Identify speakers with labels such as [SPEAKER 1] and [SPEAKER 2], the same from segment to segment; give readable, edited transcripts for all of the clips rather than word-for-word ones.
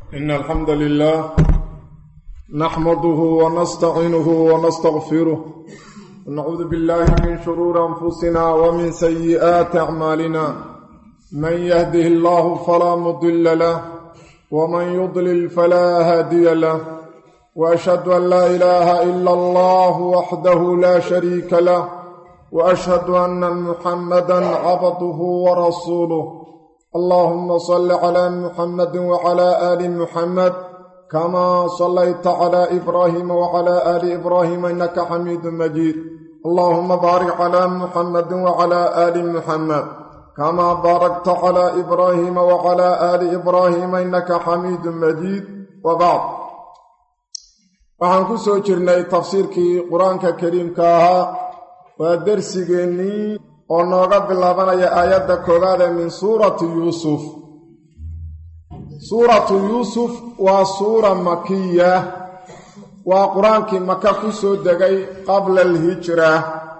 [SPEAKER 1] إن الحمد لله نحمده ونستعينه ونستغفره ونعوذ بالله من شرور أنفسنا ومن سيئات أعمالنا من يهده الله فلا مضل له ومن يضلل فلا هادي له وأشهد أن لا إله إلا الله وحده لا شريك له وأشهد أن محمدا عبده ورسوله اللهم صل على محمد وعلى آل محمد كما صليت على إبراهيم وعلى آل إبراهيم إنك حميد مجيد اللهم بارك على محمد وعلى آل محمد كما باركت على إبراهيم وعلى آل إبراهيم إنك حميد مجيد وبعد waxaan ku soo jirnay tafsiirkii quraanka kariimka ahaa waa darsigeennii oo nooga bilaabanaya aayadda koowaad ee min suurati yuusuf suuratu yuusuf waa suura makiya waa quraankii maka ku soo degay qabla alhijra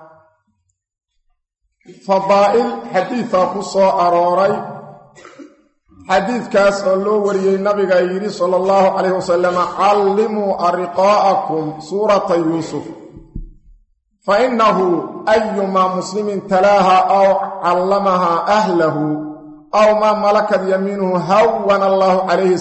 [SPEAKER 1] fadaa'il xadiitha ku soo arooray xadiidkaas oo loo wariyey nabiga yidhi sala allahu calayhi wasalam callimuu ariqaa'akum suurata yuusuf fa innahu ayumaa muslimin talaaha aw callamahaa ahlahu aw maa malakat yamiinuhu hawana allahu calayhi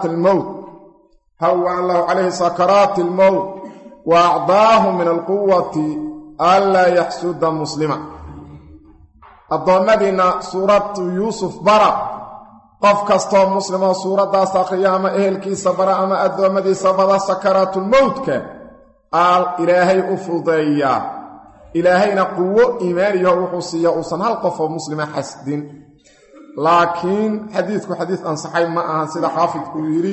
[SPEAKER 1] sakaraati almowt wa acdaahu min alquwati anlaa yaxsuda muslima addoommadiinna suuratu yuusuf bara qof kastoo muslimoo suuraddaas akhriya ama ehelkiisa bara ama addoommadiisa bada sakaraatulmowtka aal ilaahay u fudeeyaa ilaahayna quwo iimaaniyaho wuxuu siiya uusan hal qofoo muslima xasdin laakiin xadiidku xadiis ansaxay ma ahan sida xaafidku yidhi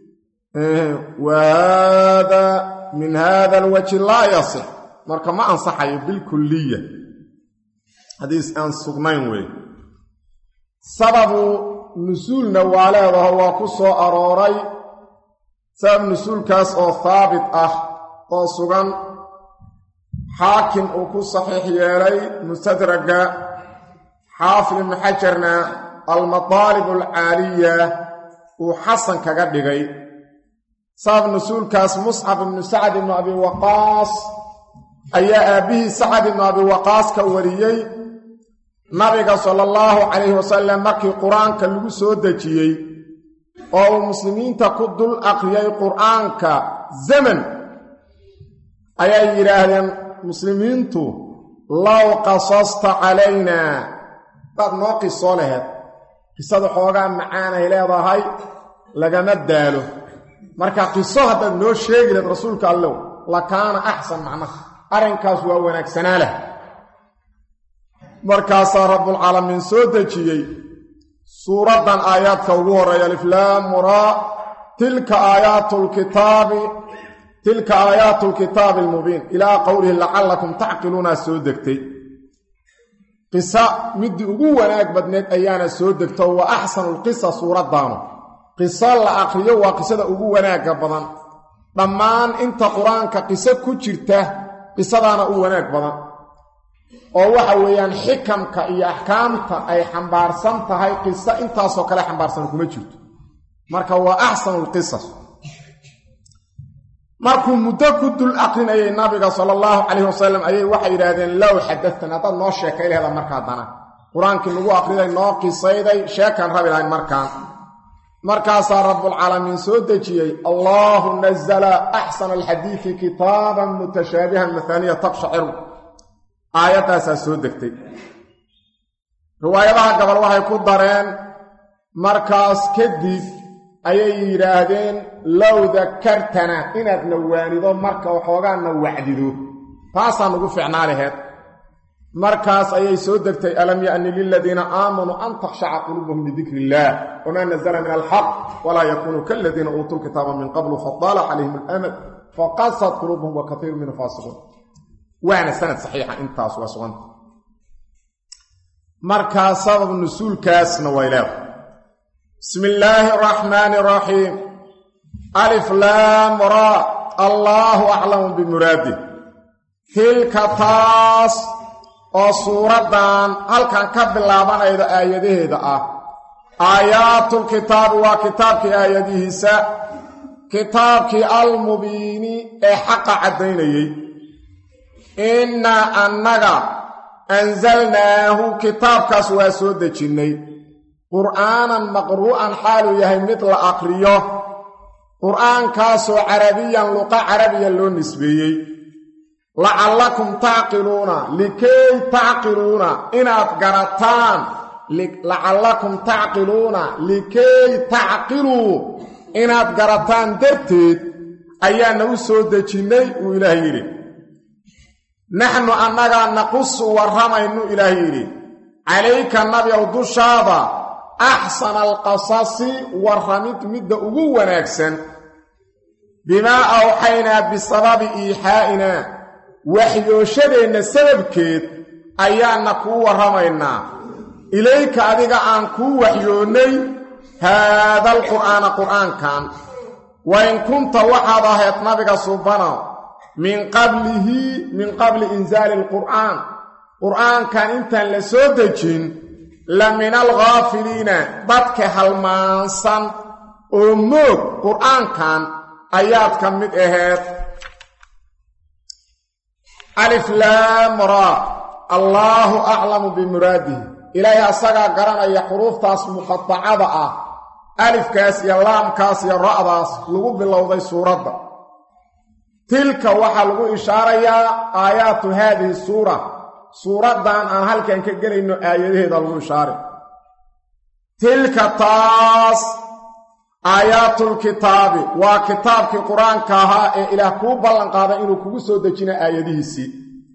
[SPEAKER 1] wahaada min haada alwajhi laa yasix marka ma ansaxayo bilkulliya xadiis aan sugnayn wey sababu nusuulna waa leedaho waa ku soo arooray sabab nusuulkaas oo haabit ah oo sugan xaakim uu ku saxiix yeelay mustadraga xaafid ibnu xajarna almataalib alcaaliya uu xasan kaga dhigay sabab nusuulkaas muscab ibnu sacad ibnu abi waqaas ayaa aabbihii sacad ibnu abi waqaas ka wariyey nabiga sala allahu calayhi wasalam markii qur-aanka lagu soo dejiyey oo uu muslimiinta ku dul aqriyay qur-aanka zaman ayay yidhaahdeen muslimiintu low qasasta calaynaa baad noo qisoo laheed qisada xoogaa macaanay leedahay lagama daalo marka qiso haddaad noo sheegi lahed rasuulka allow lakaana axsan macnaha arrinkaas waa wanaagsanaa leh markaasaa rabbulcaalamiin soo dejiyey suuraddan aayaadka ugu horreeya aliflaamuraa tilka aayaatu lkitaabi almubiin ilaa qowlihi lacallakum tacqiluunaa soo degtay qisa middii ugu wanaag badneed ayaana soo degto wa axsanu lqisa suuraddaanu qiso la aqriyo waa qisada ugu wanaagga badan dhammaan inta qur-aanka qiso ku jirta qisadaana u wanaag badan oo waxa weeyaan xikamka iyo axkaamta ay xambaarsan tahay qiso intaasoo kale xambaarsan kuma jirto marka waa axsanu lqisas markuu muddo ku dul aqrinayay nabiga sala allahu calayhi wasalam ayay waxay yidhaahdeen low xadatan haddaad noo sheekay laheeda markaadana qur-aankii lagu aqriday noo qisayday sheekaan rabi lahayn markaan markaasaa rabbulcaalamiin soo dejiyey allahu nazala axsana alxadiidi kitaaban mutashaabihan mahaaniya taqshaciru aayaddaasaa soo degtay riwaayadaha gabal waxay ku dareen markaas kadib ayay yidhaahdeen low dakartana inaadna waanido marka waxoogaana wacdido taasaa nugu ficnaa laheed markaas ayay soo degtay alam ya'ni liladiina aamanuu an takhshaca quluubuhum lidikri illaah wamaa nazala min alxaq walaa yakunuu kaladiina uutuu lkitaaba min qablu fadaala calayhim alamad faqasad quluubuhum wa kaiiru minhum faasiquun waana sanad saxiixa intaas waa suganta markaa sabab nusuulkaasna way leedahay bismi illaahi araxmaani araxiim alif laam raa allaahu aclamu bimuraadih tilka taas oo suuraddan halkan ka bilaabanayda aayadaheeda ah aayaatul kitaabi waa kitaabkii aayadihiisa kitaabkii almubiini ee xaqa caddaynayey innaa annaga anzalnaahu kitaabkaas waa soo dejinnay qur'aanan maqru'an xaaluu yahay mid la aqriyo qur'aankaasoo carabiyan luqa carabiya loo nisbeeyey lacallakum tacqiluuna likay tacqiluuna inaad garataan lacallakum tacqiluuna likay tacqiluu inaad garataan darteed ayaana u soo dejinnay uu ilaah yidhi naxnu annagaa naqusu warramaynu ilaah yidhi calayka nabiow dushaada axsana alqasasi warramid midda ugu wanaagsan bimaa awxaynaa bisababi iixaa'inaa waxyooshadeenna sababkeed ayaana kuu warramaynaa ilayka adiga aan kuu waxyoonnay haadal qur'aana qur'aankan wa in kunta waxaad ahayd nabiga subanow min qabli insaali alqur'aan qur'aankan intaan la soo dejin la min alghaafiliina dadka halmaansan oo moog qur'aankan ayaad ka mid ahayd alif laam ra allaahu aclamu bimuraadihi ilaahay asagaa garanaya xuruuftaas muqatacada ah alifkaas iyo laamkaas iyo ra'daas lagu bilowday suuradda tilka waxaa lagu ishaarayaa aayaatu haadihi suura suuraddan aan halkan ka gelayno aayadaheeda lagu ishaaray tilka taas aayaatul-kitaabi waa kitaabkii qur-aanka ahaa ee ilaah kuu ballanqaaday inuu kugu soo dejina aayadihiisii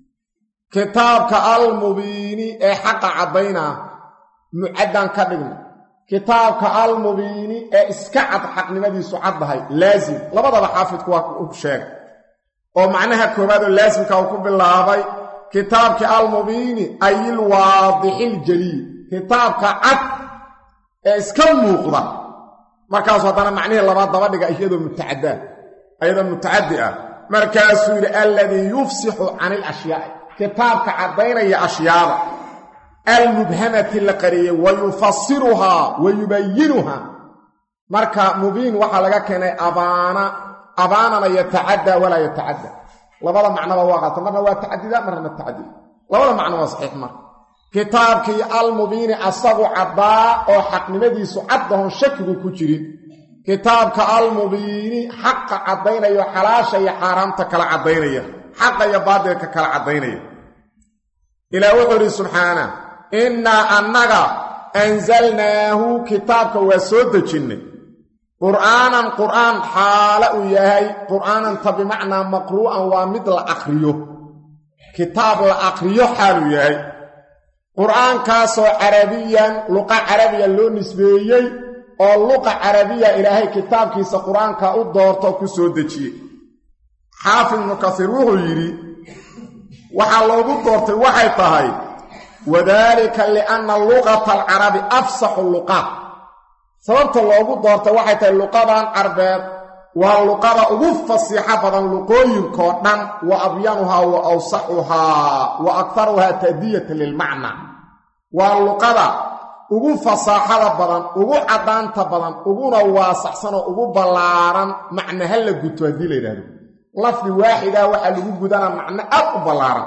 [SPEAKER 1] kitaabka almubiini ee xaqa caddaynaa mucaddan ka dhigna kitaabka almubiini ee iska cad xaqnimadiisu caddahay laasim labadaba xaafidku waa u sheegay oo macnaha koowaad oo laasimka uu ku bilaabay kitaabkii almubiini ayil waadixil-jaliil kitaabka cad ee iska muuqda markaasuu haddana macnihii labaad daba dhiga iyadoo mutacaddi ah markaasuu yidhi alladii yufsixu cani ilashyaai kitaabka caddaynaya ashyaada almubhamati la qariyey wa yufasiruhaa wa yubayinuhaa marka mubiin waxaa laga keenay abaanana yatacaddaa walaa yatacadda labada macnoba waa qaata marna waa tacadida marna ma tacadida labada macno waa saxiix marka kitaabkii almubiini asagu caddaa oo xaqnimadiisu caddahon shakigu ku jirin kitaabka almubiini xaqa caddaynayo xalaasha iyo xaaraamta kala caddaynaya xaqa iyo baadilka kala caddaynaya ilaah wuxuu yidhi subxaana innaa annaga anzalnaahu kitaabka waa soo dejinnay qur'aanan qur'aan xaala uu yahay qur'aananta bimacnaa maqru'an waa mid la aqriyo kitaab la aqriyo xaaluu yahay qur'aankaasoo carabiyan luqa carabiya loo nisbeeyey oo luqa carabiya ilaahay kitaabkiisa qur'aanka u doorto ku soo dejiyey xaafid ibnu kasiir wuxuu yidhi waxaa loogu doortay waxay tahay wadaalika lianna luqata alcarabi afsaxu luqaat sababta loogu doortay waxay tahay luqadan carbeed waa luqada ugu fasiixo badan luqooyinkoo dhan wa abyanuhaa wa awsaxuhaa wa aktaruhaa ta'diyatan lilmacnaa waa luqada ugu fasaaxada badan ugu caddaanta badan uguna waasaxsanoo ugu ballaaran macna ha la guto haddii la yidhahdo lafdi waaxidah waxaa lagu gudanaa macno aad u ballaaran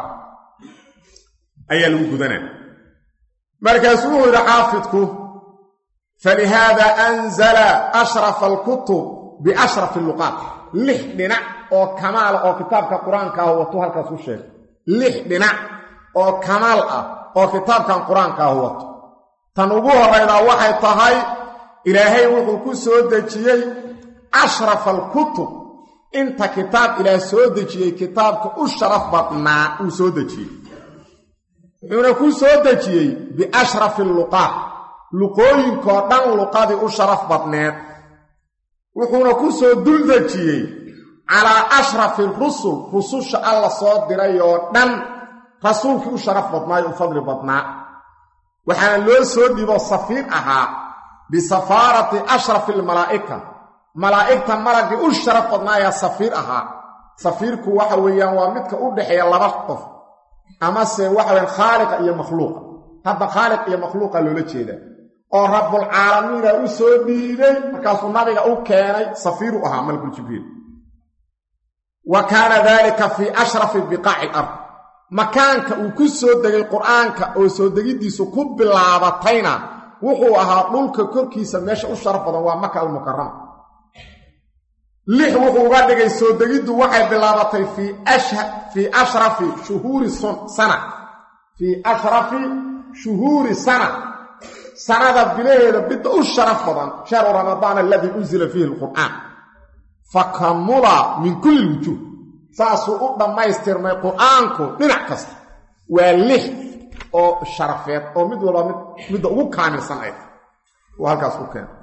[SPEAKER 1] ayaa lagu gudanaa markaasuu wuxuu yidhi xaafidku falihaada anzala ashrafa alkutub biashrafi luqaat 6 dhinac oo kamaal oo kitaabka qur-aanka ah wato halkaas u sheegay 6 dhinac oo kamaal ah oo kitaabkan qur-aanka ah wato tan ugu horeyda waxay tahay ilaahay wuxuu ku soo dejiyey ashrafa alkutub inta kitaab ilaah soo dejiyey kitaabka u sharaf badnaa uu soo dejiyey wuxuuna ku soo dejiyey biashrafi luqaat luqooyinkoo dhan luqadii u sharaf badneed wuxuuna ku soo dul dejiyey calaa ashrafi rusul rususha alla soo diray oo dhan rasuulkii u sharaf badnaayo u fadli badnaa waxaana loo soo dhibo safiir ahaa bisafaarati ashrafi almalaa'ika malaa'igta malaggii u sharaf badnaayaa safiir ahaa safiirku waxa weeyaan waa midka u dhexeeya laba qof amase waxa weyaan khaaliqa iyo makhluuqa hadda khaaliq iyo makhluuqa loola jeedaa oo rabbul caalamiin u soo dhiibay markaasuu nabiga u keenay safiir u ahaa malakul jibriil wa kaana dhalika fi ashrafi biqa'i al-ard makaanka uu ku soo degay quraanka oo soo degidiisu ku bilaabatayna wuxuu ahaa dhulka korkiisa meesha u sharaf badan waa Makka al-Mukarrama lix wuxuu uga dhigay soo degiddu waxay bilaabatay fi ashrafi shuhuri sana fi ashrafi shuhuri sana sanada bilaheeda bidda u sharaf badan shahru ramadaan alladhi unzila fihi al-Qur'an fakamula min kulli wujuh saasu u dhamaystirmay quraanku dhinac kasta waa lix oo sharafeed oo mid walba mid ugu kaamilsan ay oo halkaas ku keen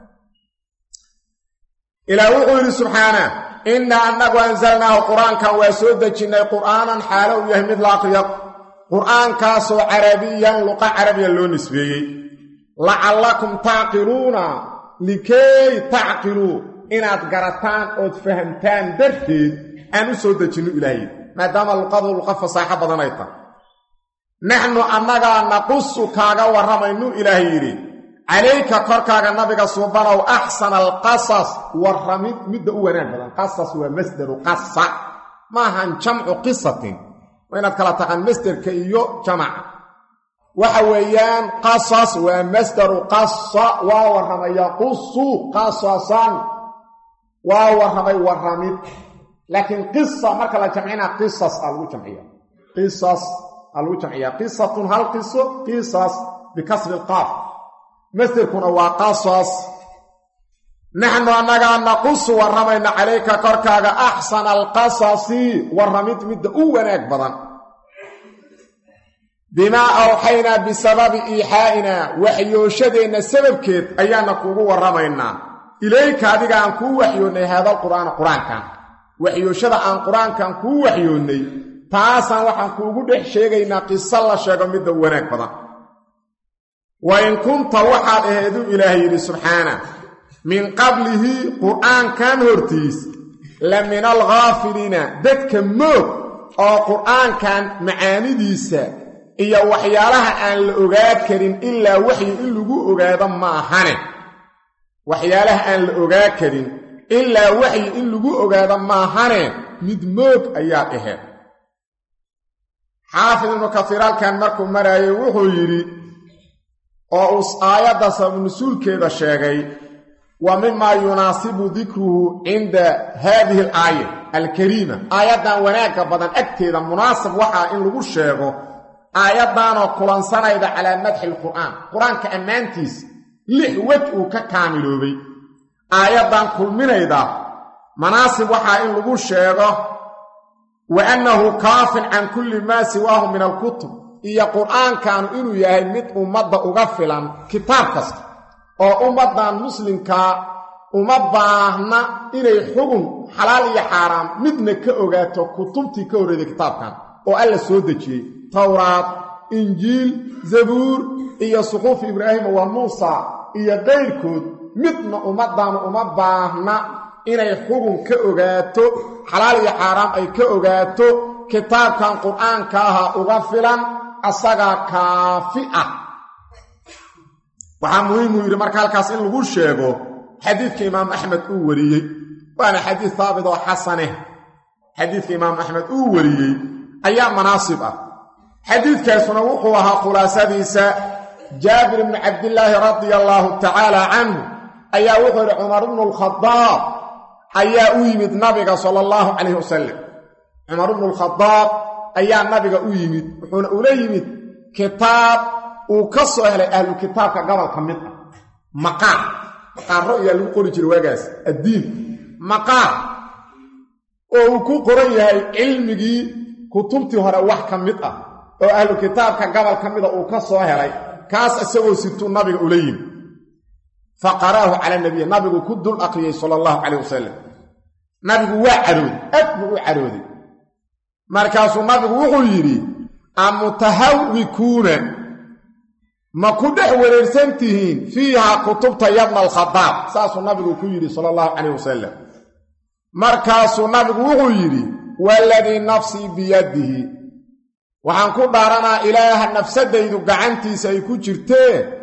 [SPEAKER 1] ila wuxuu subhana inna annahu anzalnahu quraankan wa soo dejinay quraanan xaalo u yahay mid la aqriyo quraankaas oo arabiyan luqa arabiya loo nisbeeyay la'allakum taqiluna likay taqilu inaad garataan oo fahamtaan darteed aan u soo dejino ilaahay maadaama luqa fasaaxa badan ay tahay nahnu annaga naqussu kaaga waramaynu ilaahay yiri alayka korkaaga nabiga subhanahu ahsana alqasas waramid midda u wanaag badan qasas waa masdaru qassa ma han jam'u qissatin wa inaad kala taqaan masdarka iyo jamac waxa weeyaan qasas waa masdaru qassa wa waramaya qussu qasasan wa waramay waramid laakiin qissa marka la jamcina qissas algu jamciya qissas algu jamciya qissatun hal qisso qissas bikasr alqaf masdarkuna waa qasas nahnu annaga naqussu waramayna alayka korkaaga ahsana alqasasi waramid midda u wanaag badan bima awhayna bisababi ihaa'ina waxyooshadeenna sababkeed ayaana kuugu waramaynaa ilayka adiga aan kuu waxyoonay hada quraankan waxyooshada aan quraankan kuu waxyoonay taasaan waxaan kuugu dhex sheegaynaa qiso la sheego midda wanaag badan wa in kunta waxaad aheedu ilaahay yidhi subxaana min qablihi qur'aankan hortiis la min alghaafiliina dadka moog oo qur'aankan macaanidiisa iyo waxyaalaha aan la ogaa karin ilaa waxyi in lagu ogaado ma ahane waxyaalaha aan la ogaa karin ilaa waxyi in lagu ogaado ma ahane mid moog ayaa aheed xaafid ibn kathir halkan markuu maraayo wuxuu yidhi oo aayadda sabab nusuulkeeda sheegay wa mimma yunaasibu dhikruhu inda hadhihi al-aaya al-karima aayadan wanaaga badan agteeda munaasib waxa in lagu sheego aayadan oo kulansanayda ala madhi al-qur'an quraanka amaantiis lix waj uu ka kaamiloobay aayadan kulminayda munaasib waxa in lagu sheego wa annahu kaafin an kulli ma siwahu min al-kutub iyo quraankan inuu yahay mid ummadda uga filan kitaab kasta oo ummadan muslimka uma baahna inay xugun xalaal iyo xaraam midna ka ogaato kutubtii ka horeeyay kitaabkan oo alla soo dejiyay tawraat injiil zabuur iyo suxuf ibraahim wa muusa iyo qeyrkood midna ummadan uma baahna inay xugun ka ogaato xalaal iyo xaraam ay ka ogaato kitaabkan quraanka ah uga filan asaga kaafi ah waxaa muhiim u yidhi marka halkaas in lagu sheego xadiidka imaam axmed uu wariyey waana xadiid haabit oo xasane xadiidka imaam axmed uu wariyey ayaa manaasib ah xadiidkaasuna wuxuu ahaa khulaasadiisa jaabir ibn cabdillaahi radiyallahu tacaala canhu ayaa wuxuu yidhi cumar ibnu alkhadaab ayaa u yimid nabiga sala allahu calayhi wasalam cumar ibnu alkhadaab ayaa nabiga u yimid wuxuuna ula yimid kitaab uu ka soo helay ahlu kitaabka gobolka mid ah maqaaro ayaa lagu qori jiray waagaas addiin maqaar oo uu ku qoran yahay cilmigii kutubtii hore wax ka mid ah oo ahlu kitaabka gobolka mid ah uu ka soo helay kaas isagoo situu nabiga ula yimid faqaraahu cala nabiy nabigu ku dul aqriyay sallallahu alayhi wasallam nabigu waa carooday aad buu u carooday markaasuu nabigu wuxuu yidhi amutahawwikuuna ma ku dhex wareersan tihiin fiiha kutubta yabna alkhadaab saasuu nabigu ku yidhi sala allahu calayh wasalam markaasuu nabigu wuxuu yidhi waaladii nafsii biyadihi waxaan ku dhaaranaa ilaaha nafsadaydu gacantiisa ay ku jirtee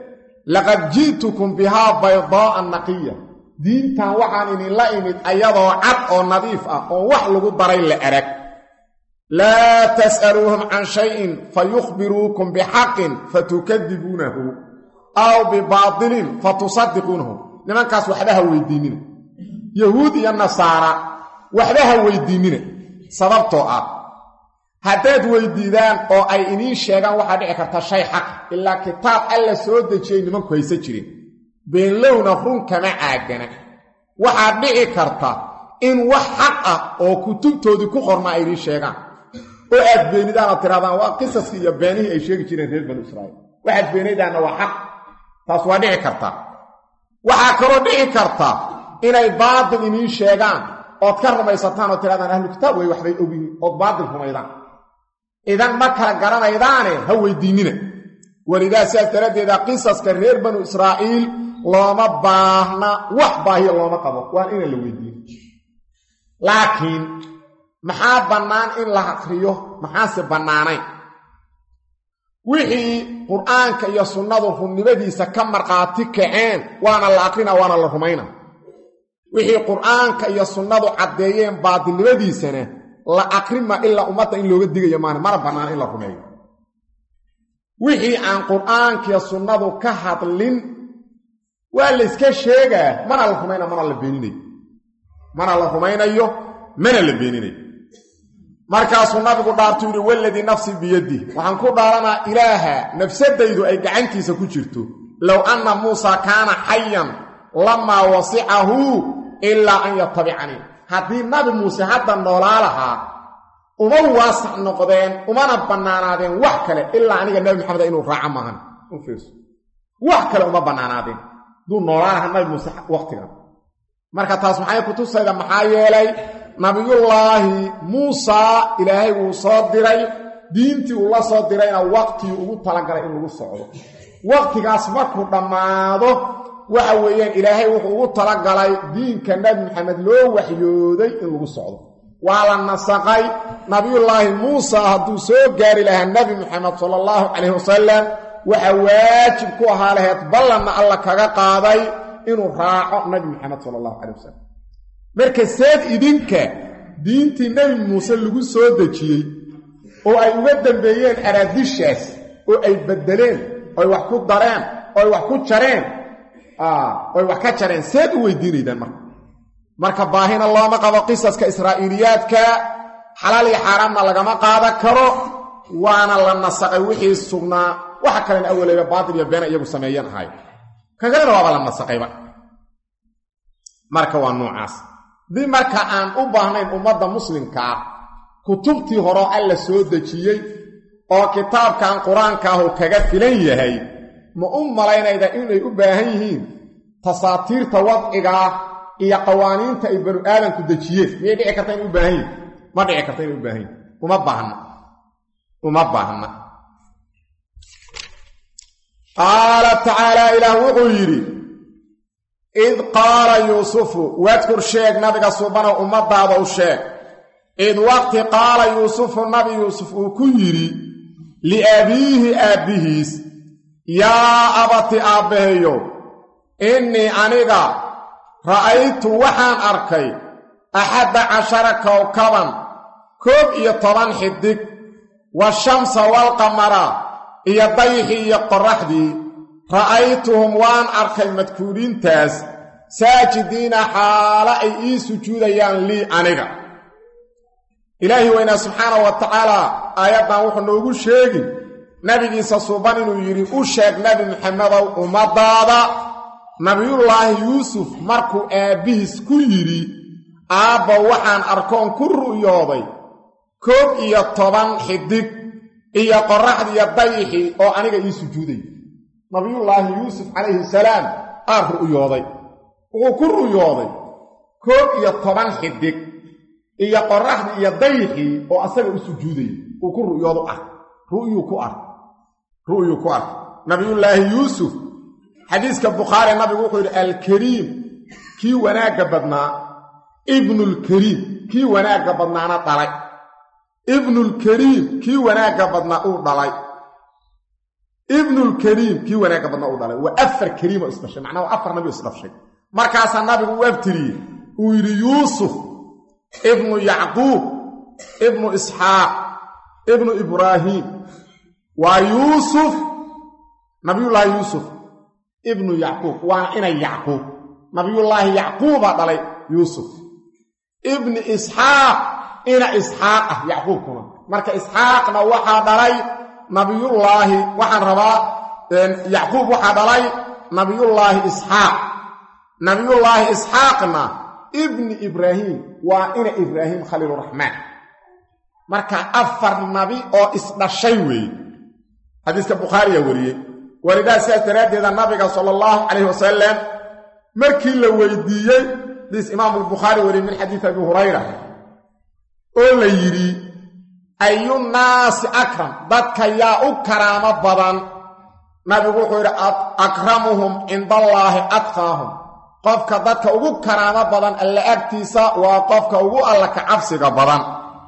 [SPEAKER 1] laqad ji'tukum bihaa baydaa'a naqiya diintan waxaan idinla imid ayadoo cad oo nadiif ah oo wax lagu daray la arag laa tas'aluuhum can shayin fayukhbiruukum bixaqin fatukadibuunahu aw bibaatilin fatusaddiquunahu nimankaas waxba ha weydiinina yahuud iyo nasaara waxba ha weydiinina sababtoo ah haddaad weydiidaan oo ay idiin sheegaan waxaa dhici karta shay xaq ilaa kitaab alla soo dejiyey nimanku haysa jireen beenlowna run kama caagana waxaa dhici karta in wax xaq ah oo kutubtoodii ku qornaa ay idiin sheegaan oo aad beenidaan aad tirahdaan waa qisaskii iyo beenihii ay sheegi jireen reer banu israa'iil waxaad beenaydaanna waa xaq taas waa dhici karta waxaa kaloo dhici karta inay baatil idiin sheegaan ood ka rumaysataan oo tirahdaan ahlu kitaab way waxbay ogyihiin ood baatil rumaydaan idan ma kala garanaydaane ha weydiinina welidaa sidaas daraaddeeda qisaska reer banu israa'iil looma baahna wax baahiya looma qabo waan inaan la weydiin laakiin maxaa bannaan in la aqriyo maxaase bannaanayn wixii qur'aanka iyo sunnadu runnimadiisa ka markhaati kaceen waana la aqrina waana la rumayna wixii qur'aanka iyo sunnadu caddeeyeen baadilnimadiisana la aqrima ilaa ummadda in looga digayo mana bannaan in la rumeeyo wixii aan qur'aankiiyo sunnadu ka hadlin waa la iska sheegaa mana la rumaynayo mana la beeninayo markaasuu nabigu dhaartuu yidhi waladii nafsi biyadih waxaan ku dhaaranaa ilaaha nafsadaydu ay gacantiisa ku jirto low anna muusaa kaana xayan lamaa wasicahu ilaa an yatabicanii haddii nabi muuse hadda noolaa lahaa uma waasac noqdeen umana bannaanaadeen wax kale ilaa aniga nabi maxameda inuu raaco maahan wax kale uma bannaanaadeen hadduu noolaa lahaa nabi muuse wakhtigan marka taas maxay ku tusayda maxaa yeelay nabiyullaahi muusaa ilaahay wuu soo diray diintii uu la soo dirayna waqtigii ugu talagalay in lagu socdo waqtigaas markuu dhammaado waxa weeyaan ilaahay wuxuu ugu talagalay diinka nabi maxamed loo waxyooday in lagu socdo waa la nasaqay nabiyullaahi muusa hadduu soo gaari lahaa nabi maxamed sala allahu calayhi wasalam waxa waajib ku ahaa lahayd ballanna alla kaga qaaday inuu raaco nabi maxamed sala allahu calayh wasalam marka seed idinka diintii nebi muuse lagu soo dejiyey oo ay uga dambeeyeen araadishaas oo ay beddeleen oy wax ku dareen oy wax ku jareen oy wax ka jareen seed u weydiinaydaan marka baahina looma qabo qisaska israa'iiliyaadka xalaal iyo xaaraamna lagama qaadan karo waana la nasaqay wixii sugnaa waxa kalena awaleeba baatil iyo beena iyagu sameeyeen ahay kagalena waaba la nasaqayba marka waa noocaas dii marka aan u baahnayn ummadda muslimka ah kutubtii hore alla soo dejiyey oo kitaabkan qur-aanka ah uu kaga filan yahay ma u malaynayda inay u baahan yihiin tasaatiirta wadciga ah iyo qawaaniinta ay banu aadamku dejiyeen miyay dhici karta inay u baahan yihin ma dhici karta inay u baahan yihin uma baahna qaala tacaala ilaah wuxuu yidhi id qaala yuusufu wadkur sheeg nabiga subanow ummadaada u sheeg id waqti qaala yuusufu nabi yuusuf uu ku yidhi liabiihi aabbihiis yaa abati aabbaheyo innii aniga ra'aytu waxaan arkay 11 kowkaban 11 xidig washamsa walqamara iyo dayixii iyo qorraxdii ra'aytuhum waan arkay madkuuriintaas saajidiina xaala ay ii sujuudayaan lii aniga ilaahi weynaa subxaanahu wa tacaala aayaddan wuxuu noogu sheegi nabigiisa suuban inuu yidhi u sheeg nabi maxamedow ummadaada nabiyullaahi yuusuf markuu aabbihiis ku yidhi aabba waxaan arkoon ku ru'yooday 11 xidig iyo qorraxdii iyo dayixii oo aniga ii sujuuday nabiyullaahi yuusuf calayhi salaam aa ru'yooday wuxuu ku ru'yooday 11 xidig iyo qorraxdii iyo dayixii oo asaga u sujuudayay uu ku ru'yoodo ru'yuu ku ark nabiyullaahi yuusuf xadiiska bukhaari nabigu wuxuu yidhi alkariim kii wanaagga badnaa ibnulkariim kii wanaagga badnaana dhalay ibnulkariim kii wanaagga badnaa uu dhalay ibnulkariim kii wanaaga badna u dhalay waa afar kariim oo isdhashay macnaha afar nabi isdhashay markaasaa nabigu u abtiriyey uu yidhi yuusuf ibnu yacquub ibnu isxaaq ibnu ibraahiim waa yuusuf nabiyullaahi yuusuf ibnu yacquub waana inay yacquub nabiyullaahi yacquubaa dhalay yuusuf ibni isxaaq ina isxaaq ah yacquubkuna marka isxaaqna waxaa dhalay nabiyullaahi waxaan rabaa yacquub waxaa dhalay nabiyullaahi isxaaq nabiyullaahi isxaaqna ibni ibraahiim waa ina ibraahiim khaliiluraxmaan marka afar nabi oo isdhashay weeye xadiiska bukhaariya wariyey walidaa sidaas daraaddeeda nabiga sala allahu calayhi wasalam markii la weydiiyey xadiis imaamulbukhaari wariyey min xadiisi abi hurayra oo la yidhi ayunnaasi akram dadka yaa u karaamo badan nabigu wuxuu yidhi akramuhum cindallaahi atqaahum qofka dadka ugu karaamo badan alle agtiisa waa qofka ugu alla ka cabsiga badan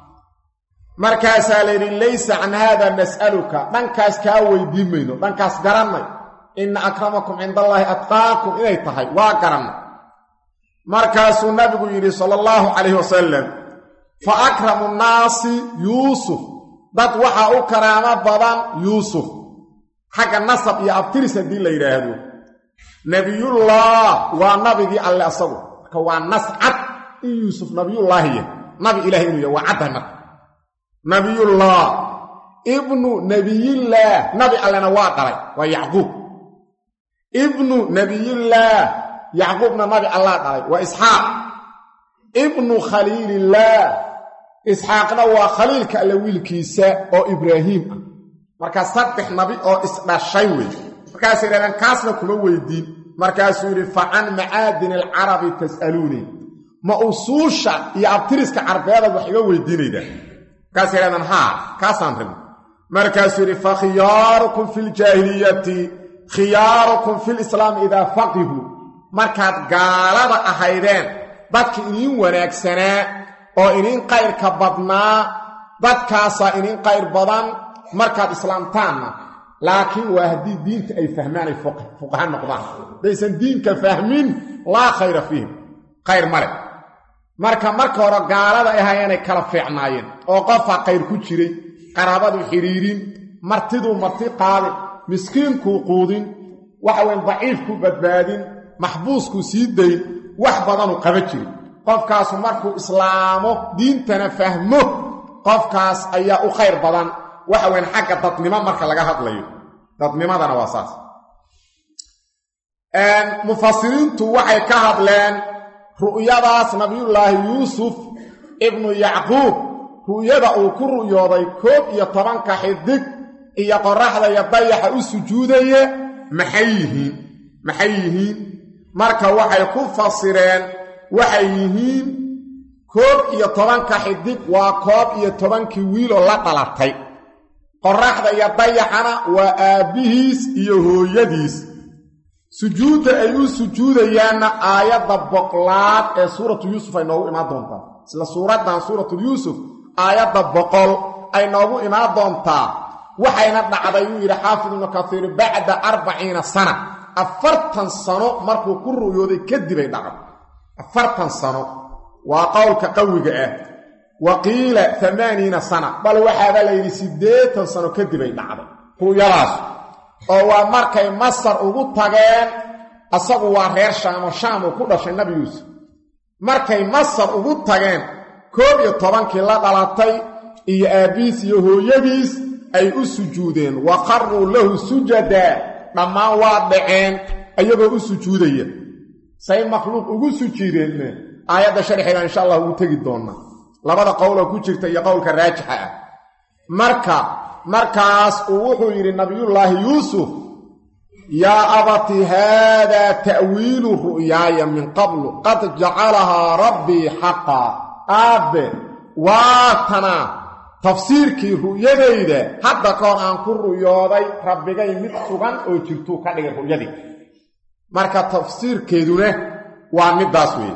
[SPEAKER 1] markaasaa layidhi laysa can haada nas'aluka dhankaas kaa weydiin mayno dhankaas garannay inna akramakum cindallaahi atqaakum inay tahay waa garannay markaasuu nabigu yidhi sala allahu calayhi wasalam fa akramu nnaasi yuusuf dad waxaa u karaamo badan yuusuf xagga nasab iyo abtiris haddii la yidhaahdo nebiyullah waa nabigii alle asagu marka waa nas cad in yuusuf nabiyullaahiya nabi ilahay inuu yahay waa caddahay marka nabiyullah ibnu nebiyillaah nabi allena waa dhalay waa yacquub ibnu nebiyillaah yacquubna nabi allaa dhalay waa isxaaq ibnu khaliilillaah isxaaqna waa khaliilka alle wiilkiisa oo ibraahiim ah markaa saddex nabi oo isdhashay weeye markaasay yidhahdeen kaasna kuma weydiin markaasuu yidhi fa can macaadini alcarabi tas'aluunii ma usuusha iyo abtiriska carbeedaad wax iga weydiinaydaa markaasay yidhahdeen haa kaasaan rabin markaasuu yidhi fa khiyaarukum fi ljaahiliyati khiyaarukum fi lislaami idaa faqihuu markaad gaalada ahaydeen dadka iniin wanaagsanaa oo iniin qayrka badnaa dadkaasaa iniin qayr badan markaad islaamtaanna laakiin waa haddii diinta ay fahmaan ay fuqaha noqdaan haddaysan diinka fahmin laa khayra fiihim khayr male marka hore gaalada ahaayeenay kala fiicnaayeen oo qofaa qayr ku jiray qaraabadu xidhiirin martiduu marti qaadin miskiinkuu quudin waxa weyn daciifkuu badbaadin maxbuuskuu sii dayn wax badanuu qaba jirin qofkaasu markuu islaamo diintana fahmo qofkaas ayaa u khayr badan waxa weyn xagga dadnimo marka laga hadlayo dadnimadana waa saas mufasiriintu waxay ka hadleen ru'yadaas nabiyullaahi yuusuf ibnu yacquub ru'yada uu ku ru'yooday 11 xidig iyo qoraxda iyo dayaxa u sujuudaya maxay yihiin marka waxay ku fasireen waxay yihiin 11 xidig waa 11 wiil oo la dhalatay qoraxda iyo dayaxana waa aabbihiis iyo hooyadiis sujuudda ay u sujuudayaanna aayadda 100 ee suuratu yuusuf ay noogu imaan doontaa sida suuraddan suuratu yuusuf aayadda 100 ay noogu imaan doontaa waxayna dhacday uu yidhi xaafid ibnu kasiir bacda 40 sana 40 sano markuu ku ru'yooday kadib ay dhacday 40 sano waa qowlka qawiga ah waqiila 80 sana bal waxaaba la yidhi 80 sano kadib ay dhacday ru'yadaas oo waa markay masar ugu tageen asagu waa reer shaam uu ku dhashay nabi yuusuf markay masar ugu tageen 11kii la dhalatay iyo aabiis iyo hooyadiis ay u sujuudeen wa qarruu lahu sujada dhammaan waa dhaceen ayagoo u sujuudaya say makhluuq ugu sujuudeen aayadda sharxeeda insha Allah ugu tagi doona labada qowlo ku jirta iyo qowlka raajixa ah markaas uu wuxuu yidhi nabiyullaahi yuusuf yaa abati haadaa ta'wiilu ru'yaaya min qablu qad jacalahaa rabbii xaqaa aabbe waatana tafsiirkii ru'yadayda hadda koor aan ku ru'yooday rabbigay mid sugan oo jirtuu ka dhigay ru'yadii marka tafsiirkeeduna waa middaas weeye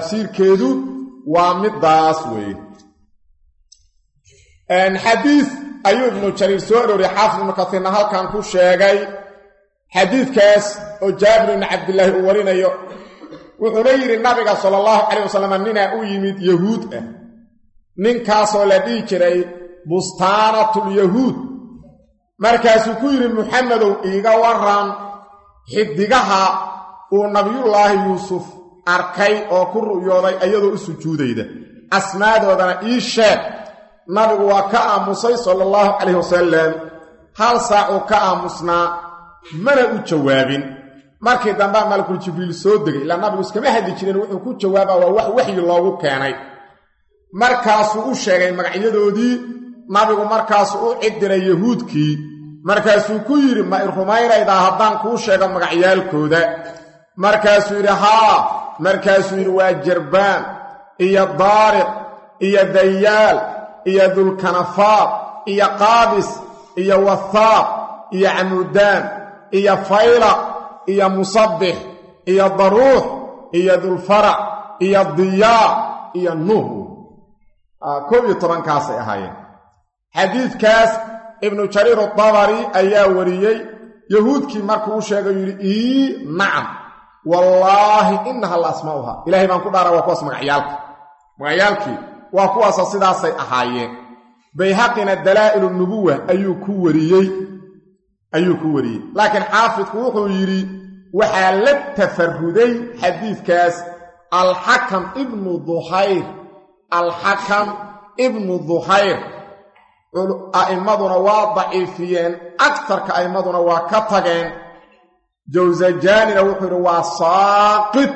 [SPEAKER 1] xadiis ayuu ibnu jariir soo arooriyey xaafid ibnu katiirna halkan ku sheegay xadiidkaas oo jaabir ibnu cabdillaahi uu warinayo wuxuuna yidhi nabiga sala allahu calayh wasalam ninaa u yimid yahuud ah ninkaasoo la dhihi jiray bustaanatulyahuud markaasuu ku yidhi muxamedow iiga waran xidigaha uu nabiyullaahi yuusuf arkay oo ku ru'yooday iyadoo u sujuudayda asmaadoodana ii sheeg nabigu waa ka aamusay sala allahu calayh wasalam hal saacuu ka aamusnaa mana u jawaabin markii dambea malakul jibriil soo degay ilaa nabigu iskama hadli jirin wuxuu ku jawaabaa waa wax waxyi loogu keenay markaasuu u sheegay magacyadoodii nabigu markaasuu u cidiray yahuudkii markaasuu ku yidhi ma i rumaynaydaa haddaan kuu sheego magacyaalkooda markaasuu yidhi haa markaasuu yidhi waa jarbaan iyo daariq iyo dayaal iyo dulkanafaar iyo qaabis iyo wathaaq iyo camuudaan iyo faylaq iyo musabbix iyo daruux iyo dulfarac iyo diyaa iyo nuh 11kaasay ahaayeen xadiidkaas ibnu jariir adabari ayaa wariyey yahuudkii markuu u sheegay yidhi nacam wallaahi inaha la asmaa'uha ilaahay baan ku dhaaraa waa kuwaas magacyaalkii waa kuwaasa sidaasay ahaayeen bayhaqina dalaa'ilu nubuwa ayuu ku wariyey laakiin xaafidku wuxuu yidhi waxaa la tafaruday xadiidkaas alxakam ibnu duhayr a'immaduna waa daciifiyeen agtarka a'immaduna waa ka tageen jawsajaanina wuxuu yidhi waa saaqid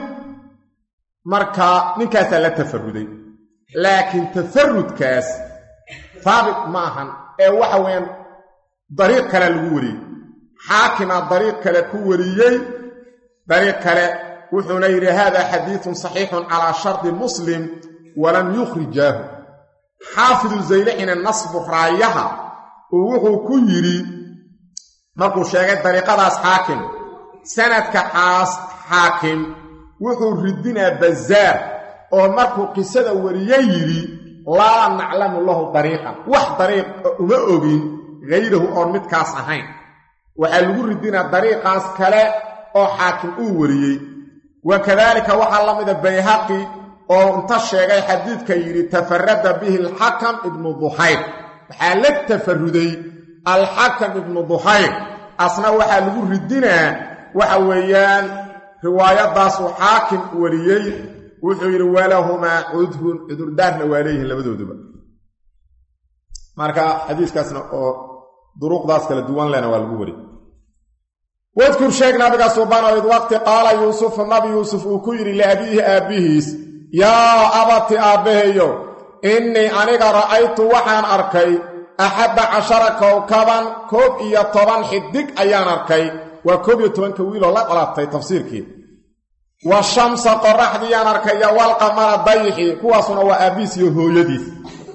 [SPEAKER 1] marka ninkaasaa la tafaruday laakiin tafarudkaas haabit ma ahan ee waxa weeyaan dariiq kale lagu wariyey xaakimaa dariiq kale ku wariyey dariiq kale wuxuuna yidhi haadaa xadiidun saxiixun calaa shardi muslim walam yukhrijaahu xaafidu zaylixina nasbu raayaha oo wuxuu ku yidhi markuu sheegay dariiqadaas xaakim sanadka xaakim wuxuu ridinaa bazaar oo markuu qisada wariye yidhi laa naclamu lahu dariiqan wax dariiq uma ogin hayrahu oon midkaas ahayn waxaa lagu ridinaa dariiqaas kale oo xaakim uu wariyey wa kadaalika waxaa la mida bayhaqi oo inta sheegay xadiidka yidhi tafarada bihi alxakam ibnu duhayr waxaa la tafaruday alxakam ibnu duhayr asna waxaa lagu ridinaa waxa weeyaan riwaayadaasuu xaakim wariyey wuxuu yidhi walahumaa cudrun cudurdaarna waa leeyihiin labadooduba marka xadiiskaasna oo duruuqdaas kala duwan lehna waa lagu wari wadkur sheeg nabiga subxaanahu id waqti qaala yuusufu nabi yuusuf uu ku yidhi liabiihi aabbihiis yaa abati aabbaheyo innii aniga ra'aytu waxaan arkay 11 kowkaban 11 xidig ayaan arkay waa 11 wiiloo la qalatay tafsiirkii wa shamsa qoraxdiyaan arkay iyo walqamara dayixi kuwaasuna waa aabbihiis iyo hooyadiis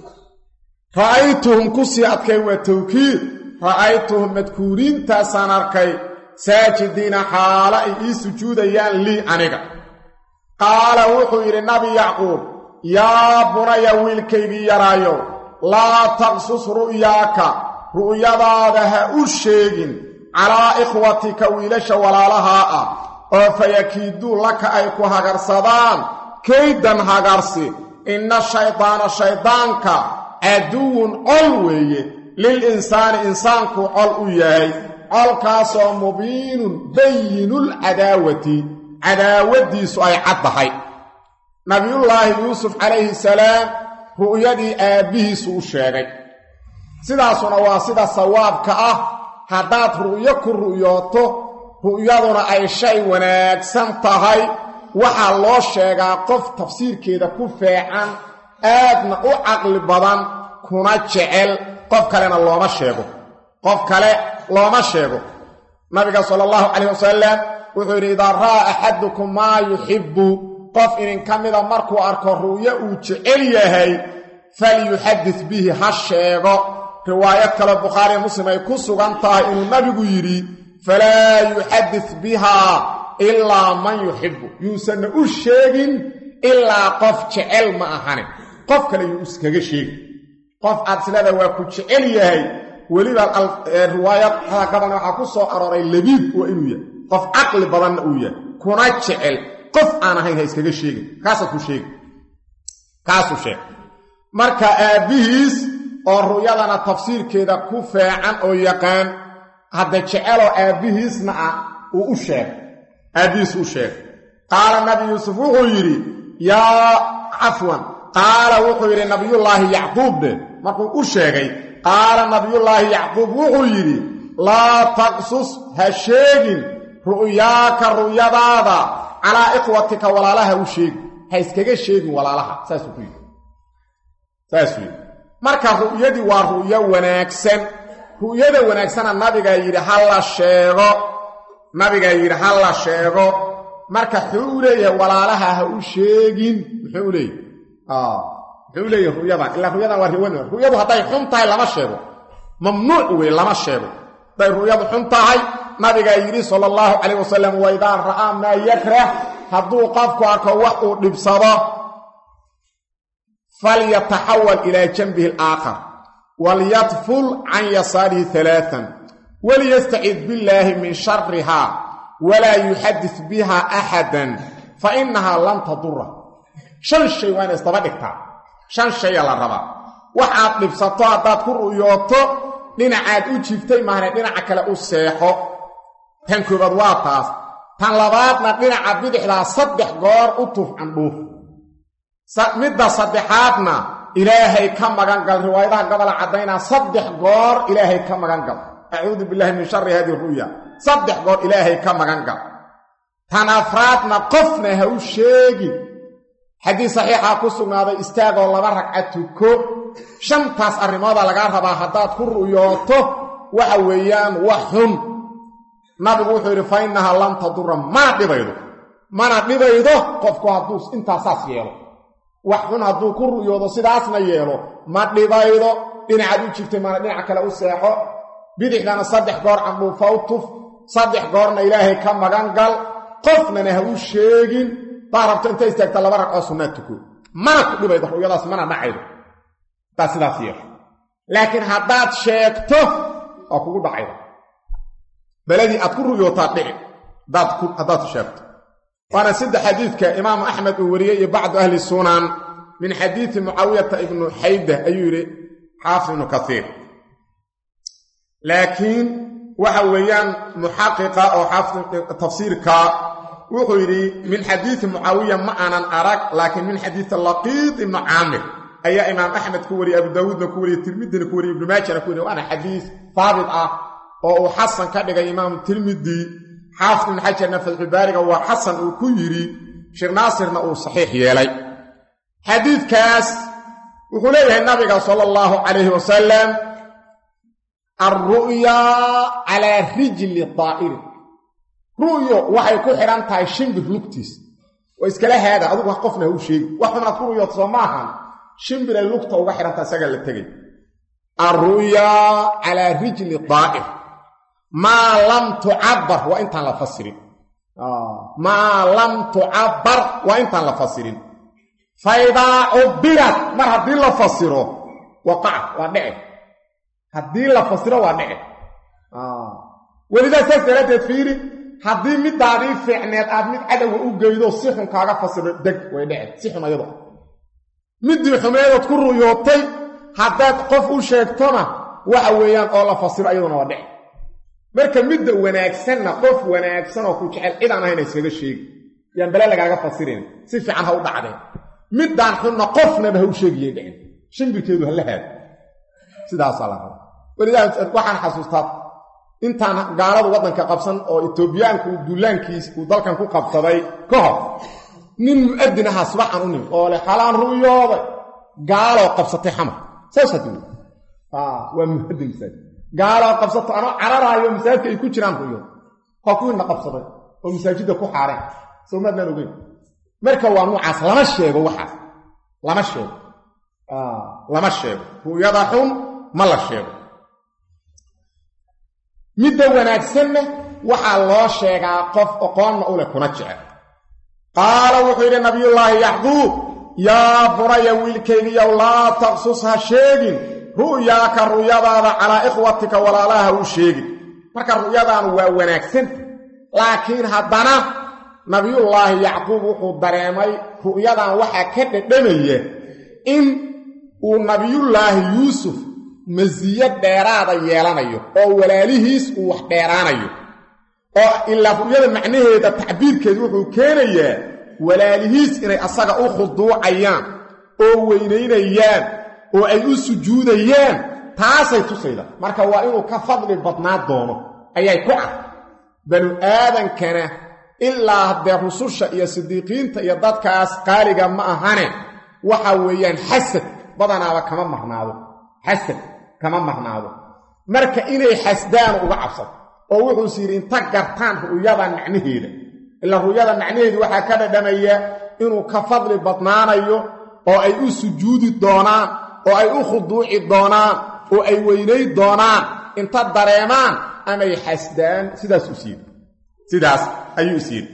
[SPEAKER 1] ra'aytuhum ku sii adkay waa tawkiid ra'aytuhum madkuuriintaasaan arkay saajidiina xaala ay ii sujuudayaan lii aniga qaala wuxuu yidhi nabi yacquub yaa bunaya wiilkaygii yaraayo laa taqsus ru'yaaka ru'yadaada ha u sheegin calaa ikhwatika wiilasha walaalahaa ah oo fayakiiduu laka ay ku hagarsadaan kaydan hagarsi inna shaydaana shaydaanka caduwun col weeye lil insaani insaankuu col u yahay colkaasoo mubiinun bayinul cadaawati cadaawadiisu ay caddahay nabiyullaahi yuusuf calayhi salaam ru'yadii aabbihiisu u sheegay sidaasuna waa sida sawaabka ah haddaad ru'yo ku ru'yooto ru'yaduna ay shay wanaagsan tahay waxaa loo sheegaa qof tafsiirkeeda ku feecan aadna u caqli badan kuna jecel qof kalena looma sheego nabiga sala allahu calayh wasalam wuxuu yidhi idaa ra'aa axadukum maa yuxibbu qof idinka mida markuu arko ru'yo uu jecel yahay falyuxadis bihi ha sheego riwaayad kale bukhaariya muslim ay ku sugan tahay inuu nabigu yidhi falaa yuxadis bihaa ilaa man yuxibbu yuusanna u sheegin ilaa qof jecel ma ahane qof kale yuu iskaga sheegi qof aad silada waa ku jecel yahay weliba riwaayad gaban waxa ku soo arooray labiib oo inuu yahay qof aqli badan uu yahay kuna jecel qof aan ahayn ha iskaga sheegin kaas ku sheeg kaasu sheeg marka aabihiis oo ru'yadana tafsiirkeeda ku fiican oo yaqaan hadda jecel oo aabihiisna uu u sheeg aabihiis u sheeg qaala nabi yuusuf wuxuu yiri yaa afwan qaala wuxuu yiri nabiyullaahi yacquub markuu u sheegay qaala nabiyullaahi yacquub wuxuu yiri laa taqsus ha sheegin ru'yaaka ru'yadaada calaa ikhwatika walaalaha u sheeg ha iskaga sheegin walaalaha saasuu ku yiri saasuu marka ru'yadii waa ru'yo wanaagsan ru'yada wanaagsana nabiga yiri halla sheego marka wuxuu leeyahay walaalaha ha u sheegin wuxuu leeyahay ru'yadan illa ru'yadan waa riwana ru'yadu haday xun tahay lama sheego mamnuuc weey lama sheego day ru'yadu xun tahay nabiga yiri sallallahu alayhi wasallam wa idha ra'a ma yakrah haduu qofku arko wax uu dhibsado falyatahawwal ila janbihi al-akhar walyatful an yasarihi thalathan waliyasta'id billahi min sharriha wala yuhaddith biha ahadan fa innaha lan tadurra shan shay waan istaba dhigtaa shan shay la raba waxaad dhibsato hadaad ku ru'yooto dhinacaad u jiftay maana dhinaca kale u seexo tan koobaad waa taas tan labaadna dhinaca bidixda saddex goor u tuf candhuuf midda saddexaadna ilaahay ka magan gal riwaayadaha gabal cadayna saddex goor ilaahay ka magan gal a'uudu billahi min sharri hadhihi ru'ya saddex goor ilaahay ka magan gal tan afraadna qofna ha u sheegin xadiis saxiixa ku sugnaaday istaagoo 2 ragcad tuko shantaas arrimooda laga rabaa hadaad ku ru'yooto waxa weeyaan wax xun nabigu wuxuu yiri fainaha lam tadurra mana dhibaydo qofku hadduu intaasaas yeelo wax xun hadduu ku ru'yoodo sidaasna yeelo ma dhibaydo dhinacaad u jirtay maana dhinaca kale u seexo bidixdana saddex goor candhuufa u tuf saddex goorna ilaahay ka magan gal qofna ha u sheegin baarabta inta istaagta 2 ragcoo sunnad tuko mana ku dhibaydo ru'yadaas mana dhacaydo taas sidaas yeelo laakiin haddaad sheegto oo kugu dhacaydo بلدي أذكر يوتاطع ذات شرط وانا سد حديثك إمام أحمد وريه بعض أهل السنن من حديث معاوية ابن حيدة أيوري حافظ ابن كثير لكن وحويان محققة أو حافظ تفسيرك وغيري من حديث معاوية معنا أراك لكن من حديث اللقيط ابن عامر أي إمام أحمد كوري أبو داود كوري الترمذي كوري ابن ماجه كوري وأنا حديث ثابت oo xasan ka dhigay imaam tirmidhi xaafid ibn hajar nafal baariga waa xasan uu ku yiri sheekh naasirna uu saxiix yeelay xadiidkaas wuxuu leeyahay nabiga sallallahu alayhi wasallam ar-ru'ya ala rijli ta'ir ru'yo waxay ku xiran tahay shimbir lugtiis oo iskala haada adigu qofna uu sheeg waxna ku ru'yo Soomahan shimbir ay lugta uga xiran tahay sagal la tagay ar-ru'ya ala rijli ta'ir ما لم تعبر وانت لا فسرين ما لم تعبر وانت لا فسرين فاذا عبرت ما هدي لا فسره وقع ودع هدي لا فسره ودع ولذا سيرت فيري هدي ميدادي فعنيد ادمid cadow u geeyo sixun kaaga fasiro deg way dhacay sixun ayado midii xumeeyad ku ruyootay hadaad qof u sheegtona waxa weeyaan oo la fasiro ayaduna waa dhacay marka midda wanaagsanna qof wanaagsan oo ku jecel cid aan ahayn iskaga sheeg yaan bala lagaaga fasirin si fiican ha u dhacday midaan xunna qofna ha u sheegiyay dhicin shimbirkeedu hal lahaad sidaas la rabo walidaas waxaan xasuustaa intaan gaalada wadanka qabsan oo Itoobiyaanku duulaankiis uu dalkan ku qabsaday ka hor nin mu'adinaha subaxan u nim oo le xalaan ru'yooda gaalo qabsatay xamar saasadu waa mu'adin saad gaalo qabsato ana cararaayo masaajidka ay ku jiraan ru'yo qofkuna qabsaday oo masaajidda ku xaareen Soomaadna ogeyn marka waa nuucaas lama sheego waxaas lama sheego ru'yada xun ma la sheego midda wanaagsanna waxa loo sheegaa qof aqoon u leh kuna jecel qaala wuxuu yiri nabiyullaahi yacquub yaa bunaya wiilkaygiiyow laa taqsus ha sheegin ru'yaaka ru'yadaada calaa ikhwatika walaalaha u sheegin marka ru'yadaanu waa wanaagsanta laakiin haddana nabiyullaahi yacquub wuxuu dareemay ru'yadan waxaa ka dhadhamaya in uu nabiyullaahi yuusuf masiyo dheeraada yeelanayo oo walaalihiis uu wax dheeraanayo oo ilaa ru'yada macnaheeda tacbiirkeedu wuxuu keenayaa walaalihiis inay asaga u khuduucayaan oo weynaynayaan oo ay u sujuudayaan taasay tusayda marka waa inuu ka fadli badnaa doono ayay ku cad banu aadankana ilaa haddee rususha iyo sidiiqiinta iyo dadkaas qaaliga ma ahane waxa weeyaan xasad badanaaba kama marnaado xasad kama marnaado marka inay xasdaan uga cabsado oo wuxuus yidhi inta gartaan ru'yadan macnaheeda ilaa ru'yada macnaheedu waxaa ka dhadhamaya inuu ka fadli badnaanayo oo ay u sujuudi doonaan oo ay u khuduuci doonaan oo ay weynay doonaan inta dareemaan amay xasdaan sidaas ayuu is yidhi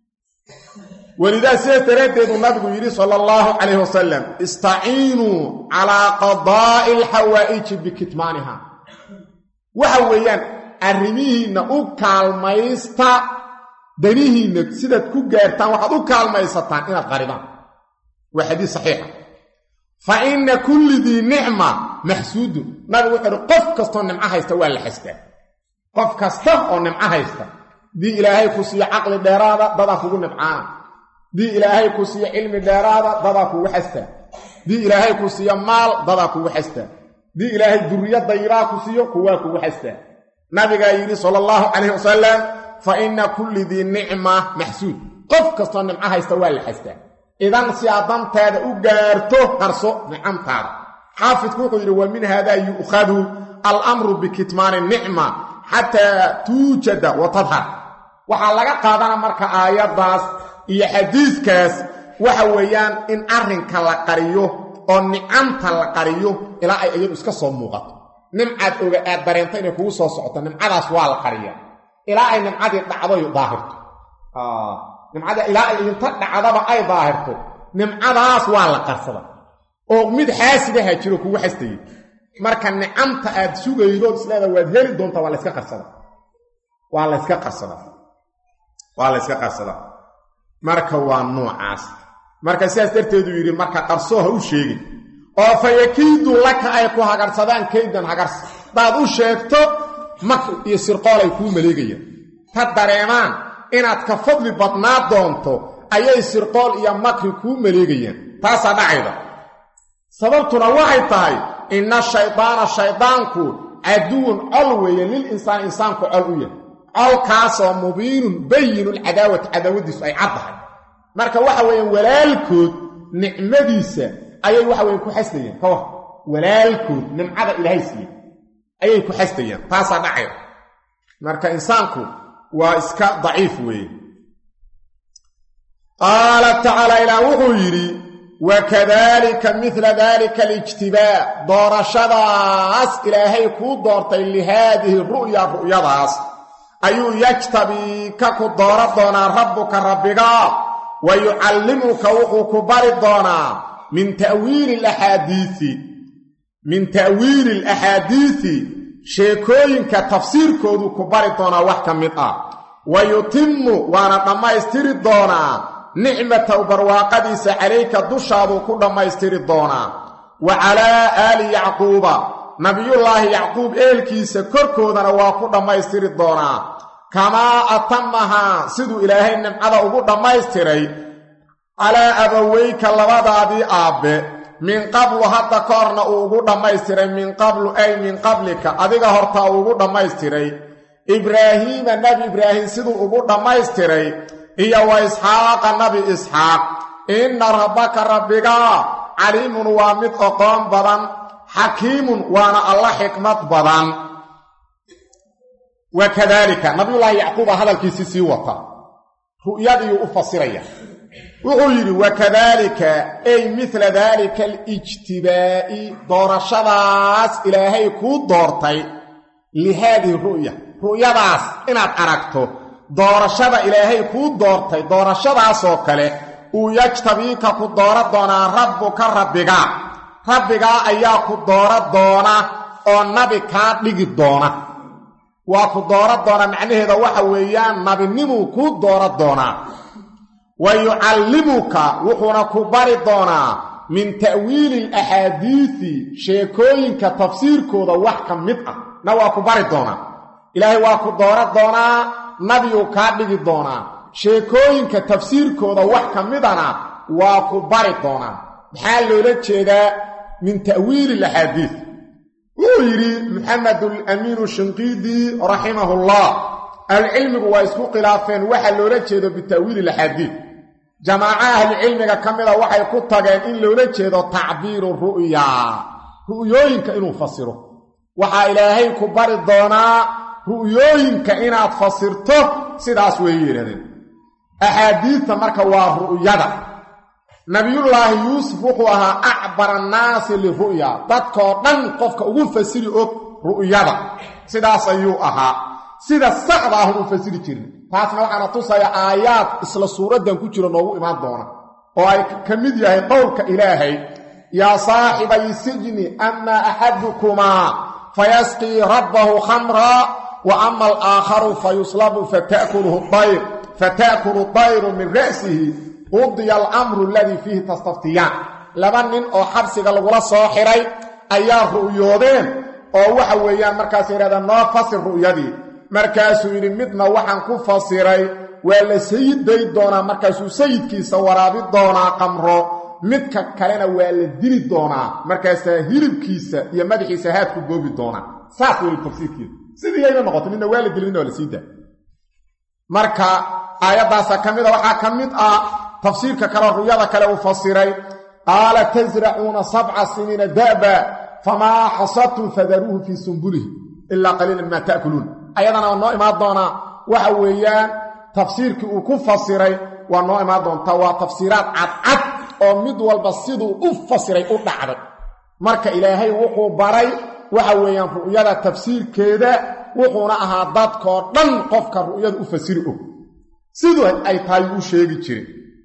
[SPEAKER 1] welidaa sidaas daraaddeedu nabigu yidhi sala allahu calayhi wasalam istaciinuu calaa qadaa'i alxawaa'iji bikitmaaniha waxa weeyaan arrimihiinna u kaalmaysta danihiinna sidaad ku gaartaan waxaad u kaalmaysataan inaad qaridaan waa xadiis saxiixa fa inna kulli dii nicma maxsuudun nabigu wuxuu uhi qof kastoo nimco haysta waa la xasdaa qof kasta oo nimco haysta dii ilaahay ku siiyo caqli dheeraada dadaa kugu nimcaana dii ilaahay ku siiyo cilmi dheeraada dadaa kugu xastaa dii ilaahay ku siiyo maal dadaa kugu xastaa dii ilaahay durriya dayiraa ku siiyo kuwaa kugu xastaa nabigaa yidhi sala allahu calayhi wasalam fa inna kulli dii nicma maxsuud qof kastoo nimco haysta waa la xastaa idan si aad dantaada u gaarto qarso nicamtaada xaafidku wuxuu yidhi wa min haadaa yu'khadu alamru bikitmaani nicma xataa tuujada wa tadhar waxaa laga qaadana marka aayaddaas iyo xadiiskaas waxa weeyaan in arrinka la qariyo oo nicamta la qariyo ilaa ay iyadu iska soo muuqato nimcaad aad dareento inay kugu soo socoto nimcadaas waa la qariyaa ilaa ay nimcadii dhacdoy daahirto nimcada ilaa ay inta dhacdaba ay daahirto nimcadaas waa la qarsada oo mid xaasidaha jiro kugu xastayay marka nicamta aad sugaydo isleeda waad heli doontaa waa la iska qarsadaa marka waa noocaas marka sidaas darteedu yidhi marka qarsoo ha u sheegin oo fa yakiidu laka ay ku hagarsadaan kaydan hagarsa hadaad u sheegto makr iyo sirqool ay kuu maleegayaan ta dareemaan inaad ka fadli badnaa doonto ayay sirqool iyo makri kuu maleegayaan taasaa dhacayda sababtuna waxay tahay inna shaydaana shaydaanku caduwun col weeye lil insaan insaanku col u yahay colkaasoo mubiinun bayinulcadaawati cadaawadiisu ay caddahay marka waxa weeyaan walaalkood nicmadiisa ayay waxa weyan ku xasdayaan ka war walaalkood nimcada ilaahay siiyey ayay ku xasdayaan taasaa dhacayda marka insaanku waa iska daciif weeye qaala tacaala ilaah wuxuu yidhi wakadalika midla dalika alijtibaa doorashadaas ilaahay kuu doortay lihaadihi ru'ya ru'yadaas ayuu yajtabiika ku doora doonaa rabbuka rabbiga wa yucallimuka wuxuu ku bari doonaa min ta'wiili alaxaadiisi sheekooyinka tafsiirkoodu ku bari doonaa wax ka mid ah wa yutimmu waana dhammaystiri doonaa nicmataw barwaaqadiisa calayka dushaaduu ku dhammaystiri doonaa wa calaa aali yacquuba nabiyullaahi yacquub eelkiisa korkoodana waa ku dhammaystiri doonaa kamaa atamahaa siduu ilaahay nimcada ugu dhammaystiray calaa abaweyka labadaadii aabbe min qablu hadda ka horna uu ugu dhammaystiray min qablu ay min qablika adiga hortaa uu ugu dhammaystiray ibraahiima nebi ibraahim siduu ugu dhammaystiray iyo wa isxaaqa nabi isxaaq inna rabbaka rabbigaa caliimun waa mid oqoon badan xakiimun waana alla xikmad badan wakadaalika nabiyullaahi yacquuba hadalkiisii sii wata ru'yadiiuu u fasiraya wuxuu yidhi wakadaalika ay midla daalika alijtibaa'i doorashadaas ilaahay kuu doortay lihaadihi ru'ya ru'yadaas inaad aragto doorashada ilaahay kuu doortay doorashadaasoo kale uu yajtabiika ku doora doonaa rabbuka rabbigaa ayaa ku doora doona oo nabi kaa dhigi doona waa ku doora doona macnaheeda waxa weeyaan nabinimuu kuu doora doonaa wa yucallimuka wuxuuna ku bari doonaa min ta'wiili alaxaadiisi sheekooyinka tafsiirkooda wax ka mid ah na waa ku bari doonaa ilaahay waa ku doora doonaa nabiyuu kaa dhigi doonaa sheekooyinka tafsiirkooda wax ka midana waa ku bari doonaa maxaa loola jeedaa min ta'wiili alaxaadiis wuxuu yidhi maxamed alamiinu shinqiidi raximahullah ahlucilmigu waa isku khilaafeen waxaa loola jeedo bita'wiili alaxaadiis jamaaca ahlucilmiga ka mida waxay ku tageen in loola jeedo tacbiiru ru'yooyinka inuu fasiro waxaa ilaahay ku bari doonaa ru'yooyinka inaad fasirto sidaas way yidhahdeen axaadiista marka waa ru'yada nabiyullaahi yuusuf wuxuu ahaa acbara annaasi liru'ya dadkoo dhan qofka ugu fasiri og ru'yada sidaas ayuu ahaa sida saxda ah u fasiri jirin taasna waxaana tusaya aayaad isla suuraddan ku jiro noogu imaan doona oo ay ka mid yahay qowlka ilaahay yaa saaxibay sijni ama axadukumaa fayasqii rabbahu khamra wa ama alaakharu fayuslabu fata'kulu dayru min ra'sihi qudiya alamru aladii fiihi tastaftiyaan laba nin oo xabsiga lagula soo xiray ayaa ru'yoodeen oo waxa weeyaan markaasay yidhahdeen noo fasir ru'yadii markaasuu yidhi midna waxaan ku fasiray waa la sayiday doonaa markaasuu sayidkiisa waraabi doonaa qamro midka kalena waa la dili doonaa markaasaa hilibkiisa iyo madaxiisa haadku goobi doonaa saas weli tafsiirkeeda sidii ayna noqoto midna waa la dili midna waa la sii daa marka aayaddaasa ka mida waxaa ka mid ah tafsiirka kale ru'yada kale uu fasiray qaala tasracuuna 7 siniina da'ba famaa xasadtum fadaruuhu fii sumbulihi ilaa qaliilan maa ta'kuluun ayadana waa noo imaan doonaa waxa weeyaan tafsiirkii uu ku fasiray waa noo imaan doontaa waa tafsiiraad cadcad oo mid walba siduu u fasiray u dhacday marka ilaahay wuxuu baray waxa weeyaan ru'yada tafsiirkeeda wuxuuna ahaa dadkoo dhan qofka ru'yada u fasiri og siduu ay tahay uu sheegi jiray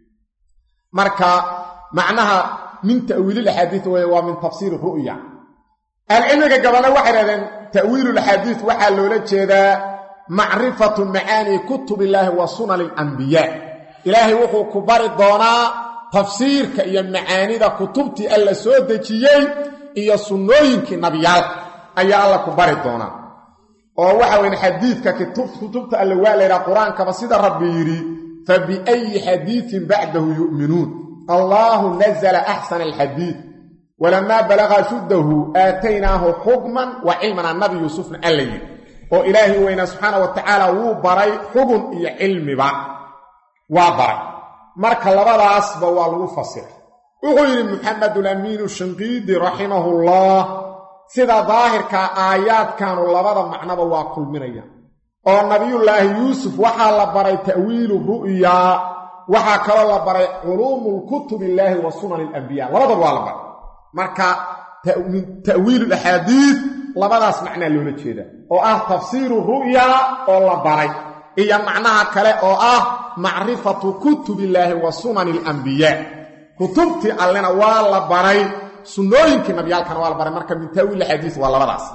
[SPEAKER 1] marka macnaha min ta'wiilil axaadiis waa min tafsiiri ru'ya alcilmiga gabana waxay yidhahdeen ta'wiilul axaadiis waxaa loola jeedaa macrifatu macaani kutubillaahi wa sunani alambiyaa ilaahay wuxuu ku bari doonaa tafsiirka iyo macaanida kutubtii alla soo dejiyey iyo sunnooyinkii nabiyaalka ayaa alla ku bari doonaa oo waxa weyn xadiidka kutubta alla waa leeyahay quraankaba sida rabbi yiri fa bi ayyi hadithin ba'dahu yu'minun Allahu nazzala ahsana alhadith walamma balagha shuddahu aataynahu hukman wa ilman an-nabi yusuf alayhi oo ilaahi weyna subhanahu wa ta'ala wuu baray xugun iyo cilmiba waa baray marka labadaasba waa lagu fasiray wuxuu yiri Muhammad al-Amin ash-Shinqidi rahimahullah sida daahirka aayaadkan labada macnaba waa kulminaya oo nabiyullaahi yuusuf waxa la baray ta'wiilu ru'ya waxa kale la baray ulumul kutubillahi wa sunanil anbiya labada waa la baray marka ta'wiilul ahadith labadaas macna loola jeeda oo ah tafsiiru ru'ya oo la baray iyo macnaha kale oo ah macrifatu kutubillahi wa sunanil anbiya kutubti allana waa la baray sunnooyinkii nabiyaalkana waa la baray marka min ta'wiil xadiis waa labadaas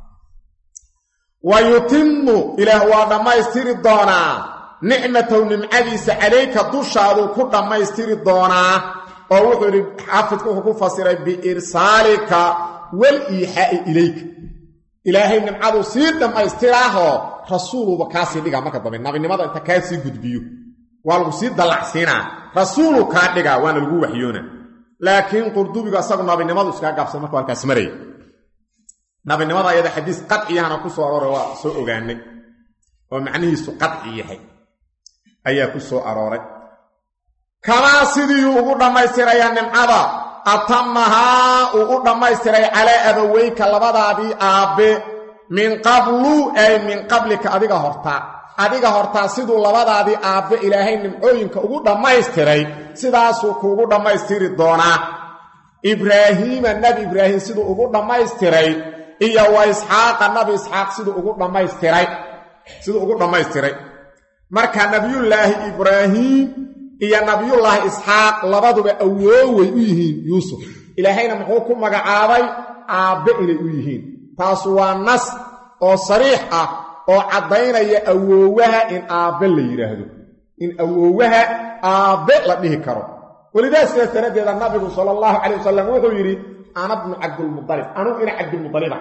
[SPEAKER 1] wa yutimmu ilaah waa dhamaystiri doonaa nicmatahu nimcadiisa calayka dushaadu ku dhamaystiri doonaa oo wuxuu yidhi xaafidku wuxuu ku fasiray biirsaalika wal iixaa'i ilayka ilaahay nimcadu sii dhammaystiraaho rasuuluba kaasii dhigaa marka dambe nabinimada inta kaa sii gudbiyo waa lagu sii dallacsiinaa rasuulu kaa dhigaa waana lagu waxyoona laakiin qurdubiga asagu nabinimadu iskaga gaabsan markuu halkaas maraya nabinimada ayada xadiis qadciyahana ku soo arooray waa soo ogaanay oo macnihiisu qadci yahay ayaa ku soo arooray kamaa sidii ugu dhammaystiraya nimcada atamahaa uu u dhammaystiray calaa abaweyka labadaadii aabbe min qablu ay min qablika adiga hortaa siduu labadaadii aabbe ilaahay nimcooyinka ugu dhammaystiray sidaasuu kuugu dhammaystiri doonaa ibraahiima nabi ibraahim siduu ugu dhammaystiray iyo wa isxaaqa nabi isxaaq siduu ugu dhammaystiray marka nabiyullaahi ibraahim iyo nabiyullaahi isxaaq labaduba awooway u yihiin yuusuf ilaahayna muxuu ku magacaabay aabbe inay u yihiin taasu waa nas oo sariix ah oo caddaynaya awoowaha in aabbe la yidhaahdo in awoowaha aabbe la dhihi karo welidaas sidaas daraaddeeda nabigu sala allahu calayh wasalam wuxuu yidhi ana bnu cabdilmudalib anugu ina cabdilmudaliba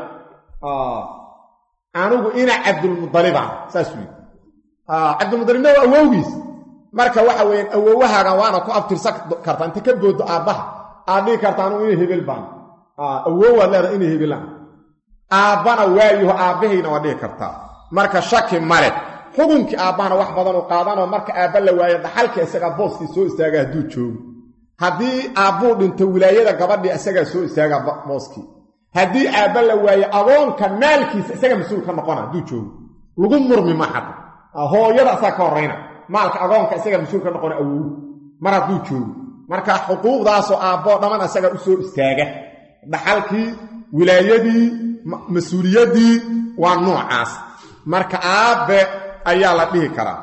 [SPEAKER 1] anugu ina cabdilmudaliba saasuu yidhi cabdilmudalibna waa awowgiis marka waxa weeyaan awowahaaga waana ku abtirsan kartaa inta ka boodo aabbaha aad dhihi karta anugu inay hebel baan awowaad leedahay inay hebelaan aabbana waayaho aabbahayna waa dhihi kartaa marka shaki male xukunkii aabbahana wax badan u qaadanoo marka aabba la waayo dhaxalka isagaa booskii soo istaaga hadduu joogo haddii aabbuu dhinto wilaayada gabadhii isagaa soo istaaga booskii haddii aabba la waayo agoonka maalkiisa isaga mas-uul ka noqona hadduu joogo lagu murmi ma xata hooyada asaga ka horrayna maalka agoonka isaga mas-uul ka noqona awowu mar hadduu joogo marka xuquuqdaasoo aabboo dhamman isaga u soo istaaga dhaxalkii wilaayadii mas-uuliyaddii waa noocaas marka aabbe ayaa la dhihi karaa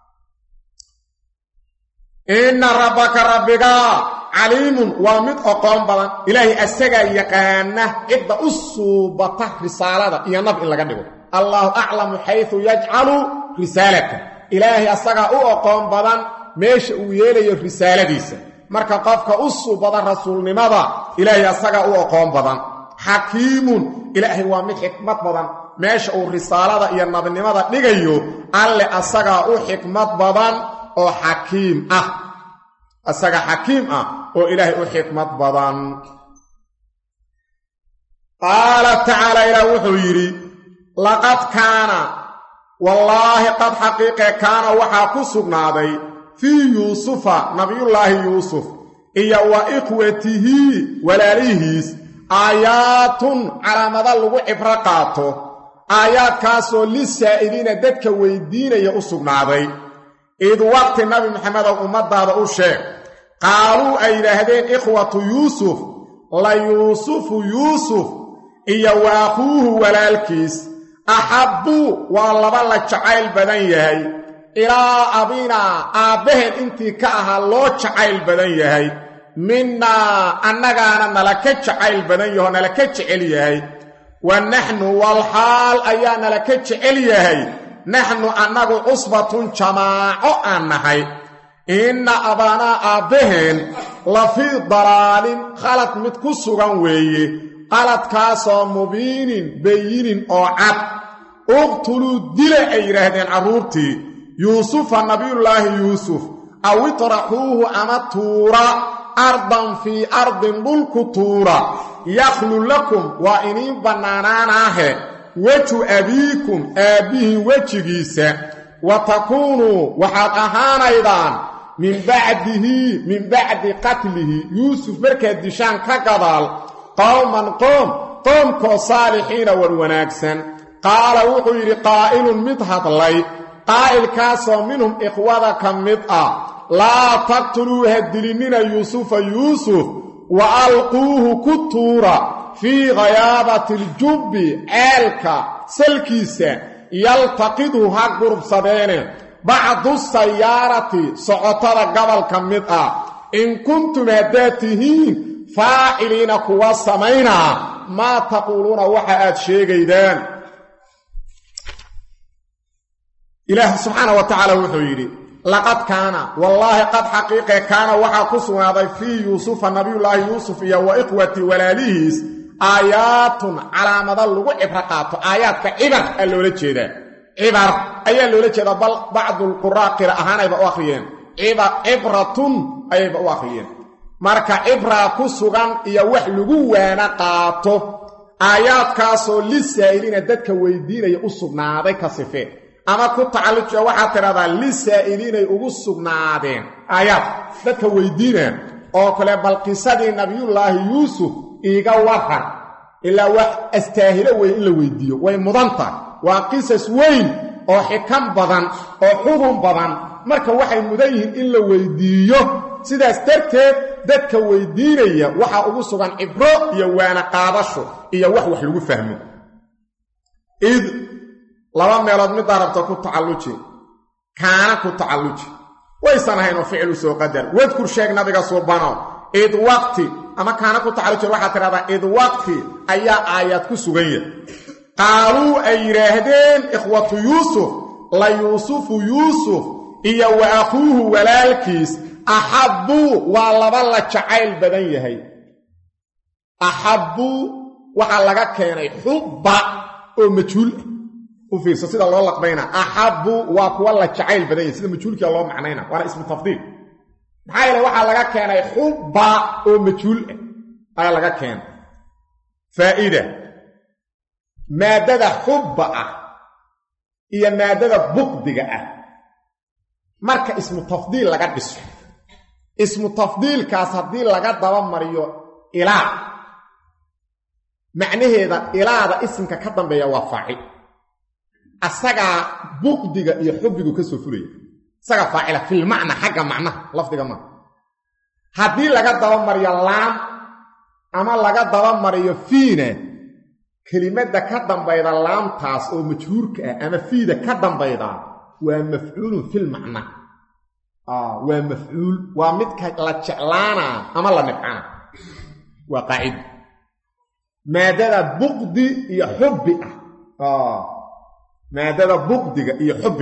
[SPEAKER 1] inna rabbaka rabbigaa caliimun waa mid oqoon badan ilaahay asagaa yaqaana cidda u suubata risaalada iyo nab in laga dhigo allaahu aclamu xaysu yajcalu risaalata ilaahay asagaa u oqoon badan meesha uu yeelayo risaaladiisa marka qofka u suubada rasuulnimada ilaahay asagaa u oqoon badan xakiimun ilaahay waa mid xikmad badan meesha uu risaalada iyo nabinimada dhigayo alle asagaa u xikmad badan oo xakiim ah asaga xakiim ah oo ilaahay u xikmad badan qaala tacaala ilaah wuxuu yidhi laqad kaana wallaahi qad xaqiiqe kaana waxaa ku sugnaaday fii yuusufa nabiyullaahi yuusuf iyo wa ikhwatihi walaalihiis aayaatun calaamada lagu cibro qaato aayaadkaasoo lisaa'iliina dadka weydiinaya u sugnaaday id waqti nabi maxamedow ummadaada u sheeg qaaluu ay yidhaahdeen ikhwatu yuusuf la yuusufu yuusuf iyo wa akhuuhu walaalkiis axabbuu waa laba la jacayl badan yahay ilaa abinaa aabbaheen intii ka ahaa loo jacayl badan yahay minnaa annagaana nala ka jacayl badan yaho nala ka jecel yahay wa naxnu walxaal ayaa nala ka jecel yahay naxnu annagu cusbatun jamaaco aan nahay inna abaanaa aabbaheen la fii dalaalin khalad mid ku sugan weeye qaladkaasoo mubiinin bayinin oo cad uqtuluu dila ay yidhaahdeen carruurtii yuusufa nabiyullaahi yuusuf aw itraxuuhu ama tuura ardan fii ardin dhulku tuura yakhlu lakum waa iniin bannaanaanaahe weju abiikum aabbihin wejigiisa wa takuunuu waxaad ahaanaydaan min bacdi qatlihi yuusuf markaad dishaan ka gadaal qowman qoomkoo saalixiina war wanaagsan qaala wuxuu yidhi qaa'ilun mid hadlay qaa'ilkaasoo minhum ikhwada ka mid ah laa taqtuluu ha dilinina yuusufa yuusuf wa alquuhu ku tuura fii ghayaabati aljubbi ceelka salkiisa yaltaqidhu ha gurubsadeene bacdu sayaarati socotada gobolka mid ah in kuntum haddaad tihiin faaciliina kuwa samaynaa maa taquuluuna waxa aad sheegaydaan ilaah subxaana wa tacaala wuxuu yidhi laqad kaana wallaahi qad xaqiiqe kaana waxaa ku sugnaaday fii yuusufa nabiyullaahi yuusuf iyo wa ikhwati walaalihiis aayaatun calaamada lagu cibro qaato aayaadka cibar aa loola jeedaa cibar ayaa loola jeedaa bal bacdulquraa qira ahaanayba u akhriyeen cibratun ayayba u akhriyeen marka cibraa ku sugan iyo wax lagu waana qaato aayaadkaasoo lisaa'iliina dadka weydiinaya u sugnaaday ka sifeen ama ku tacallujiya waxaad tidhahdaa lisaa'iliinay ugu sugnaadeen aayaad dadka weydiinaan oo kale bal qisadii nabiyullaahi yuusuf iiga waran ilaa wax astaahilo weyn in la weydiiyo way mudanta waa qisas weyn oo xikam badan oo xudun badan marka waxay mudan yihiin in la weydiiyo sidaas darteed dadka weydiinaya waxaa ugu sugan cibro iyo waana qaadasho iyo wax lagu fahmo laba meelood middaa rabta ku tacalluji kaana ku tacalluji ويسانهين فعل سو قدر واذكر شيخ نبيك سبحانه إذ وقت أما كان كنت على جل واحد ترى إذ وقت أي آيات كسوغية قالوا أي رهدين إخوة يوسف لا يوسف إيا وأخوه ولا الكيس أحبوا والله بالله جعيل بدنيه أحبوا وحلقا كيني حبا ومجهول وفي سيدة الله لقبينا أحبوا والله جعيل بدنيه سيدة مجهول كي الله معنينا وانا اسم تفضيل محايلة وحلقا كيني حبا ومجهول أي لقا كين فائدة مادة حبا إيا مادة بقدقة marka ismu tafdiil laga dhiso ismu tafdiilkaas hadii laga daba mariyo ilaa macnaheeda ilaada ismka ka dambeeya waa faacil asaga buqdiga iyo xubbigu ka soo fulay asaga faacila fil macna xaga macnaha lafdiga ma hadii laga daba mariyo laam ama laga daba mariyo fiina kelimada ka dambeeyda laamtaas oo majhuurka ah ama fiida ka dambeeyda ومفعول في المعنى ومفعول ومتك لا جعلانا اما لا نفعنا وقاعد ماده بغض يحب ماده بغض يحب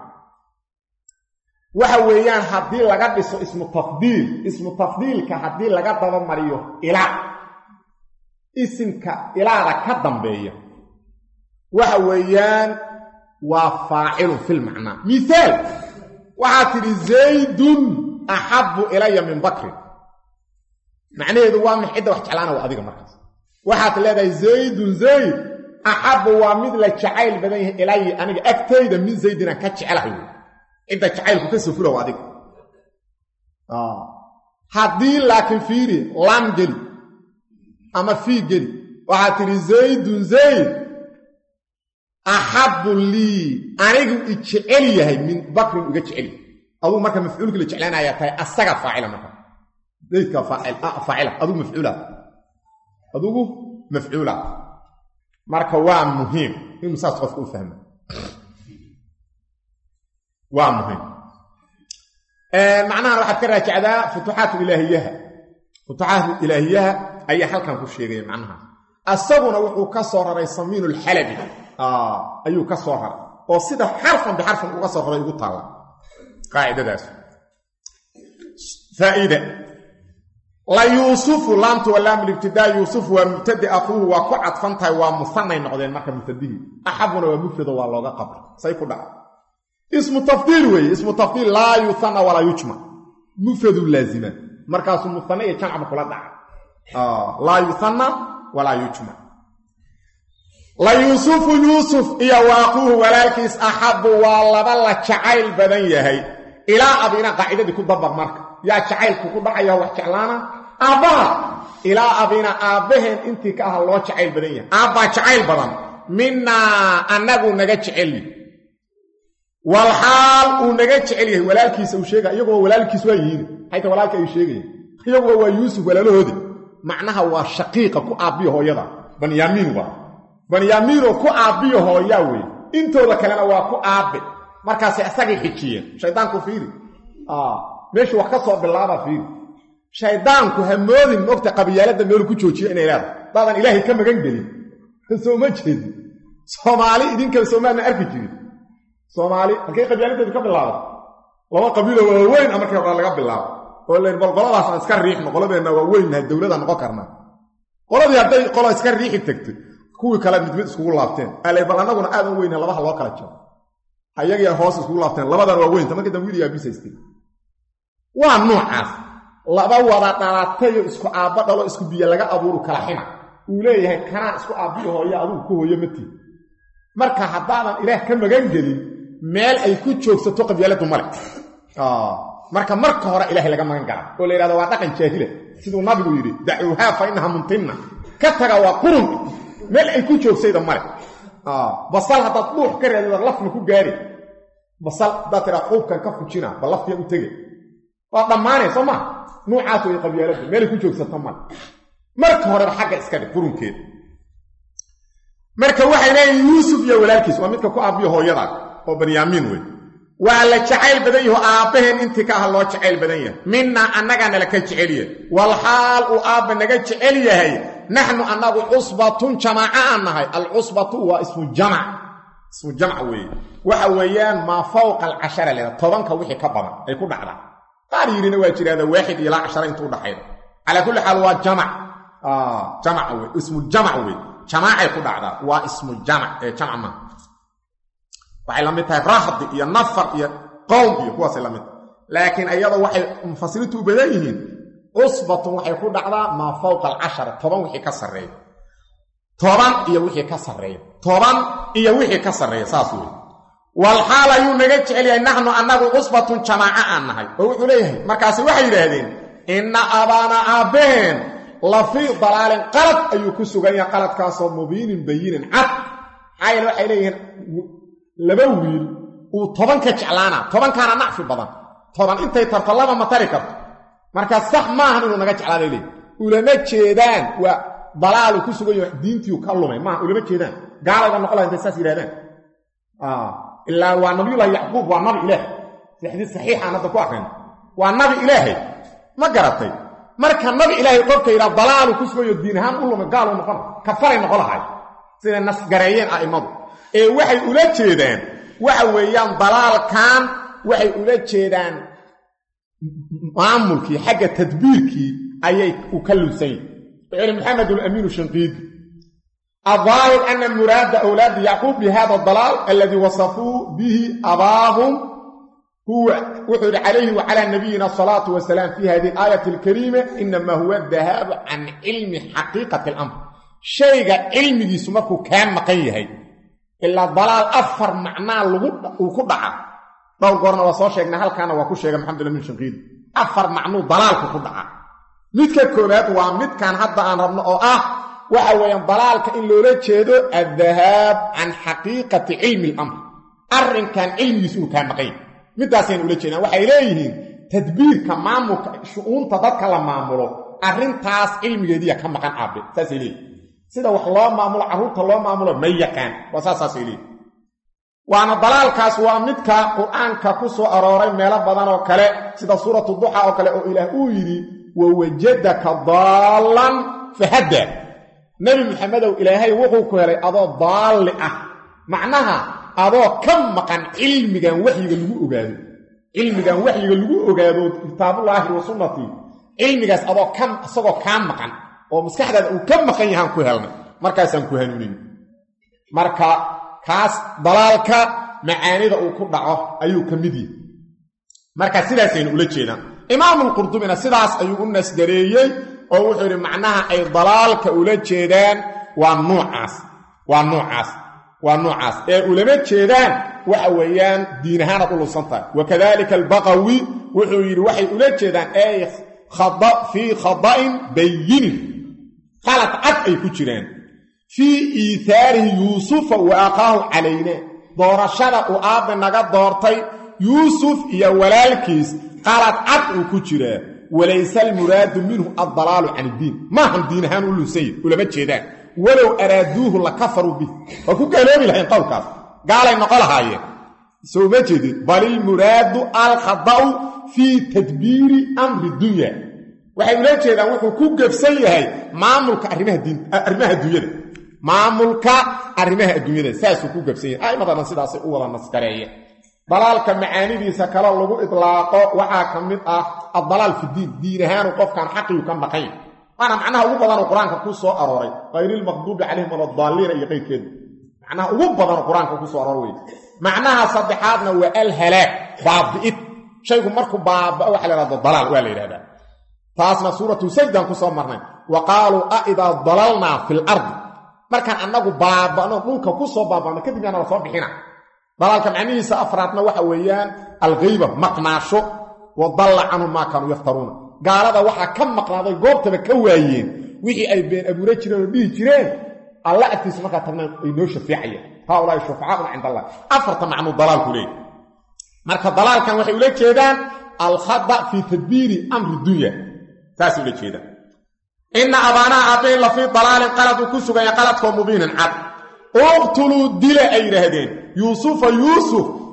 [SPEAKER 1] waxa weeyaan hadii laga dhiso ismu tafdiil ka hadii laga daba mariyo ila isimka ilaada ka dambeeya waxa weeyaan وفاعل في المعنى مثال وعاتر زيد أحب إلي من بكر معنى هذا هو من حدة وحجعلانا وأذيك مركز وعاتر لذا زيد أحب ومثل شعيل بديه إلي أنا أكتيد من زيدنا كتشعله إنت شعيل كتسفله وأذيك هذه لكن فيري لام جلي أما في جلي وعاتر زيد أحب لي أنا إجعليه من بكر إجعليه أو مركب مفعول كل إجعلنا آياتي أستغى فاعل مركب ذلك فاعل أدو مفعولات أدو مفعولات مركب وام مهم المساس قفل فهمه وام مهم معناها راح أتكرر كعدا فتوحات إلهيها أي حال كان كل شيء معناها الصبر وحو كسر ريصمين الحلبي أيو كسرها وصيده حرفا بحرف وكسرها يقول طالع قاعدة داس فائدة لا يوسف لام تولام الابتداء يوسف ومبتدئ أخوه وقعد فانتها ومثنى نقدين مركب مبتدئ أحبنا ومفرد والله قبر سيكون دعا اسم تفضيل اسم تفضيل لا يثنى ولا يجمع مفرد لازمة مركز المثنى يتنعب كل دعا لا يثنى ولا يجمع لا يوسف إيا واقوه ولكن أحب والله بالله شعيل بدن يهي إلى أبينا قاعدة دي كدبر مركب يا شعيل كدبر يا وحشعلانا أبا إلى أبينا أبهن انتي كأه الله شعيل بدن يهي أبا شعيل بدن منا أنه نجد شعيل والحال ونجد شعيل ولكن سوشيغا يقوى ولكن سويين حيث ولكن يشيغي يقوى يوسف ولا له هذي معناها هو شقيقة كو أبيه يضع بنيامين كو أبيه ياوي انتو ذكرنا وكو أبي مركز أساقي حكيين شيطانكو فيري ماشي وكسر بالله فيري شيطانكو همودي نقطة قبيالات دميولو كو تشوشي إنه إله بعضا إلهي كم جنجلي سو مجهد صومالي إذن كم سومالنا أركي جريد صومالي الكي قبيالات دي كم بالله لما قبيلة وين أمريكا قبيالة بالله ولا بالقلبة أصلا اسكار ريح مقلبة إنه وين هالدولة نقاكرنا قلبة يبدأ قلبة اسكار ريح التكتك كوي كلام مدمد اسكول لافتين ألا يبقى أنه آدم وين لبها الله كالجو هيجي هوس اسكول لافتين لبدا وين تما كده ويلي يابي سيستي وان نوعاس لبا ودا دلاتايو اسكو ابا دلو اسكو بيا laga abuuru kala xina uu leeyahay kana isku aabiyo hooyo aduu ku hooyo mati marka hadaan ilaah ka magan gelin meel ay ku joogsato qabyaaladu male marka hore ilaahay laga magan gala oo leeyahay waa dhaqan jaahile sidoo nabigu yiri da'uha fa innaha muntinna ka taga waa qurun meel ay ku joogsayda male basal hada duux ka reedo lafna ku gaari basal dadra qofkan ka fujina balaftiya u tagay waa dhamaanay soma noocaas way qabyaalada meel ku joogsato marka hore xagga iska dhig qurunkeed marka waxay leeyihiin Yuusuf iyo walaalkiis waa midka ku aabiyo hooyada oo Benyamin way waa la jacayl badan yahay aabaheen intii ka ah loo jacayl badan yahay minna annaga nala ka jecel yahay wal xaal uu aabba naga jecel yahay nahnu annagu usbatun jamaa'a nahay al usbatu wa ismu jamac weey waxa weeyaan ma fawqa al 10 leh tobanka wixii ka badan ay ku dhacdaa qaar yirina waa jiraada 1 ila 10 intuu dhaxaydo ala kulli xaal waa jamac weey ismu jamac weey jamaa'a ku dhacdaa waa ismu jamac ee jamac waxay la mid tahay raahd iyo nafar iyo qowm iyo kuwaas la mid laakiin ayada waxay mufasiriintu u badan yihiin usbatun waxay ku dhacdaa ma fawqa al 10 toban wixii ka sareeyo toban iyo wixii ka sareeyo saas weey wal xaal ayu naga jecel yahay nahnu annagu usbatun jamaa'a aan nahay oo wuxuu leeyahay markaas waxay yiraahdeen inna abana abeen la fi dalalin qalad ayu ku sugan yahay qaladkaas oo mubiinin bayinin cad ayay waxay leeyihiin laba wiil uu toban ka jeclaana toban kana nacfi badan toban intay tarto laba ma tari karto marka sax ma ahan inuu naga jeclaaday ulama jeedaan waa dalaal ku sugayo diintii ka lumay ma ulama jeedaan gaalada noqola intay saas yiraahdaan illa wa nabiyullah yaqub wa nabi ilaah fi hadith sahih ana ku aqaan wa nabi ilaahi ma garatay marka nabi ilaahi qofka ila dalaal ku sugayo diin ahaan u lumay gaalo noqon ka faray noqolahay sida nas gareeyeen aimadu ee waxay ula jeedaan waxa weeyaan dalaalkan waxay ula jeedaan maamulkii xagga tadbiirkii ayay u kallusay ibn Muhammad al-Amin al-Shinqidi الظاهر أن مراد أولاد يعقوب بهذا الضلال الذي وصفوا به أباهم هو وحد عليه وعلى نبينا الصلاة والسلام في هذه الآية الكريمة إنما هو الذهاب عن علم حقيقة الأمر شيء علمي يسمى كان مقيه إلا الضلال أفر معناه وكدعا لو قرنا وصول شيخنا هل كان وكو شيخ محمد الأمين الشنقيدي أفر معناه ضلال كدعا ميتك كونات وميت كان حتى أن ربنا وحويا ضلالك إن لولا جيدو الذهاب عن حقيقة علم الأمر أرن كان علمي يسمى كان مقيه مداسين أولا جينا وحي إليهين تدبير كمامو شؤون تضدك لمامولو أرن تاس علمي يديا كم مقان عابد ساسي ليه سيدا وحلاه مامولو عروض الله مامولو ميكان وساساسي ليه وانا ضلالكاس وامدك قرآنك كسو أروري ميلا بدان وكالي سيدا سورة الضحى وكالي او إله اويري ووجدك ضالا فهدى نبي محمد وإلهي وقو كويري أضو ضال معناها أضو كم مقان علمي وحي لغو أغادو علمي وحي لغو أغادو كتاب الله وسنتي علمي أضو كم أصغو كم مقان ومسكحة وكم مقان يهان كوهلنا مركاسان كوهلونين مركا kaas dalaalka macaanida uu ku dhaco ayuu kamidi marka sidaas ay ula jeedaan imaam al-qurtubina sidaas ayuu u nasgareeyay oo wuxuu yiri macnaha ay dalaalka ula jeedaan waa noocaas ee ulama jeedaan waxa weeyaan diin ahaan u lusantaa wakadalika al-baqawi wuxuu yiri waxay ula jeedaan ay khada'in bayyin khalat ay ku jiraan في إيثاره يوسف وأقاه علينا دورشنا وآب نغا دورتي يوسف يا ولالكيس قالت عطء كجرا وليس المراد منه الضلال عن الدين ما هم دين هانو سيد ولا جيدان ولو أرادوه لكفروا به وكو كلامي لحين قولكاس قال إن قالها هي سو ما جيد بل المراد الخضاء في تدبير أمر الدنيا waxay ula jeedaan wuxuu ku gafsan yahay maamulka arrimaha dunyada maamulka arrimaha adduunyada saas ku gabsay ay madana sidaas u wada naskareeye dalaalka macaanidiisa kala lagu idlaaqo waxa kamid ah ad-dalal fi diin ahaan qofkan xaqiiqo ka maqay wana macnaha ugu badan quraanka ku soo arooray qayril maghdubi alayhim wal dallin ay qeykeen macnaha ugu badan quraanka ku soo arooray macnaha saddexaadna waa al halak baabid shaygu markuu baaba waxa la yiraahdo dalal waa la yiraahdaa taasna suuratu sajdan ku soo marnay wa qalu a idha dalalna fil ard markaan anagu baabano dhulka ku soo baabano kadib yana soo bixina dalaalka macnihiisa afraadna waxa weeyaan al-ghayba maqnaasho wa dalla anhu ma kanu yaftaruna gaalada waxa ka maqnaaday goobtaba ka waayeen wixii ay been abuura jireen oo dhigi jireen alla agtiisa marka tabnaa ay noo shafiicaya haula shafaa'u inda Allah afarta macnu dalaal kulay marka dalaalkan waxay ula jeedaan al-khada fi tadbiri amri dunya taas ula jeedaan إن أبانا أبين لفي ضلال قلدوا كسوغا يقلدكم مبينا عد اقتلوا دل أي رهدين يوسف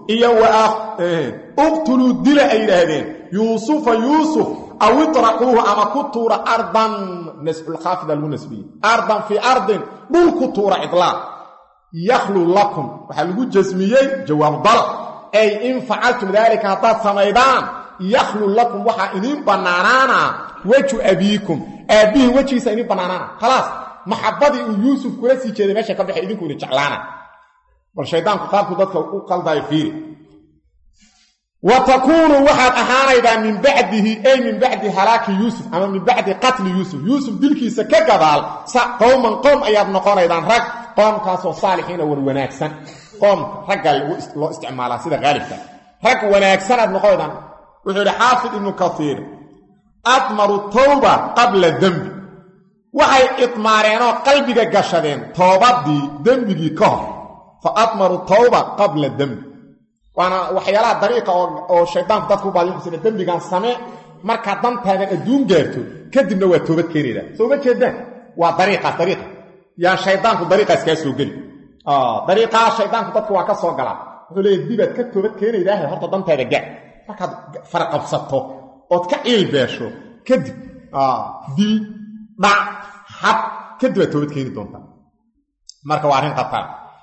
[SPEAKER 1] iyo uqtuluu dila ay yidhaahdeen yuusufa yuusuf aw itraquuhu ama ku tuura ardan nasculkhaafida lagu nasbiyey ardan fii ardin dhul ku tuura cidlaaq yakhlu lakum waxaa lagu jasmiyey jawaab dal ay in facaltum daalika haddaad samaydaan yakhlu lakum waxaa idiin bannaanaana wejhu abiikum aabbihi wejigiisa idiin bannaanaana khalaas maxabbadii uu yuusuf kula sii jeeday meesha ka baxay idinku idin jeclaana bal shaydaanku qaabku dadka u qaldayo fiiri wa takuunuu waxaad ahaanaydaan min bacdihi ay min bacdi halaaki yuusuf ama min bacdi qatli yuusuf yuusuf dilkiisa ka gadaal qowman qoom ayaad noqonaydaan rag qoomkaasoo saalixiina war wanaagsan qoomka raggaa loo isticmaalaa sida qaalibka rag wanaagsan aad noqonaydaan wuxuu yidhi xaafid ibnu kasiir admaru tawba qabla dembi waxay idmaareenoo qalbiga gashadeen toobadii dembigii ka hor fa admaru tawba qabla dembi waana waxyaalaha dariiqa oo shaydaanku dadku baadiyuxsina dembigan samee markaad dantaadan adduun gaarto kadibna waa toobad keenaydaa soo ma jeedaan waa dariiqa yaa shaydaanku dariiqaas kaa soo geli dariiqaa shaydaanku dadku waa ka soo galaa wuxuu leeyahy dibaad ka toobad keenaydaahe horta dantaada gaar markaad faraqabsato ood ka ciil beesho kadib dil dhac xab kadib aad toobad keeni doontaa marka waa arrin khatar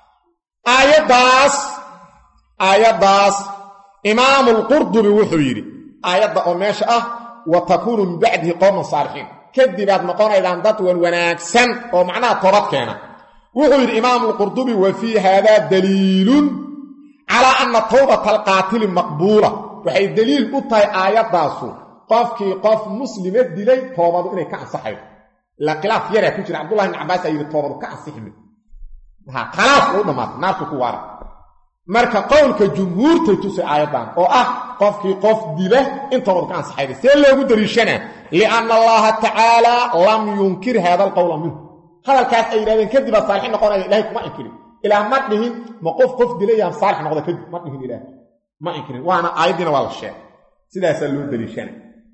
[SPEAKER 1] aayaddaas imaamu lqurdubi wuxuu yidhi aayadda oo meesha ah wa takuunu min bacdihi qowman saalixiin kadib aad noqonaydaan dad wan wanaagsan oo macnaha toobad keena wuxuu yidhi imaamu lqurdubi wa fii haadaa daliilun calaa anna tawbata alqaatili maqbuula waxay daliil u tahay aayaddaasu qofkii qof muslima dilay toobadu inay ka ansaxayo ilaa khilaaf yaraa ku jira cabdullahi ibn cabbaas aa yidhi toobadu ka ansixmi khalaas uu dhammaatay naartu ku waara marka qowlka jumhuurtay tusay aayaddan oo ah qofkii qof dila in toobadu ka ansaxayda see loogu dariishanaa lianna allaha tacaalaa lam yunkir haada alqowla minhu hadalkaas ay yidhahdeen kadibaa saalixin noqonaya ilahay kuma inkirin ilaah ma dhihin ma qof dilayaan saalix noqda kadib ma dhihin ilaah ma inkirin waana aayaddiina waa la sheegay sidaasaa loo daliishana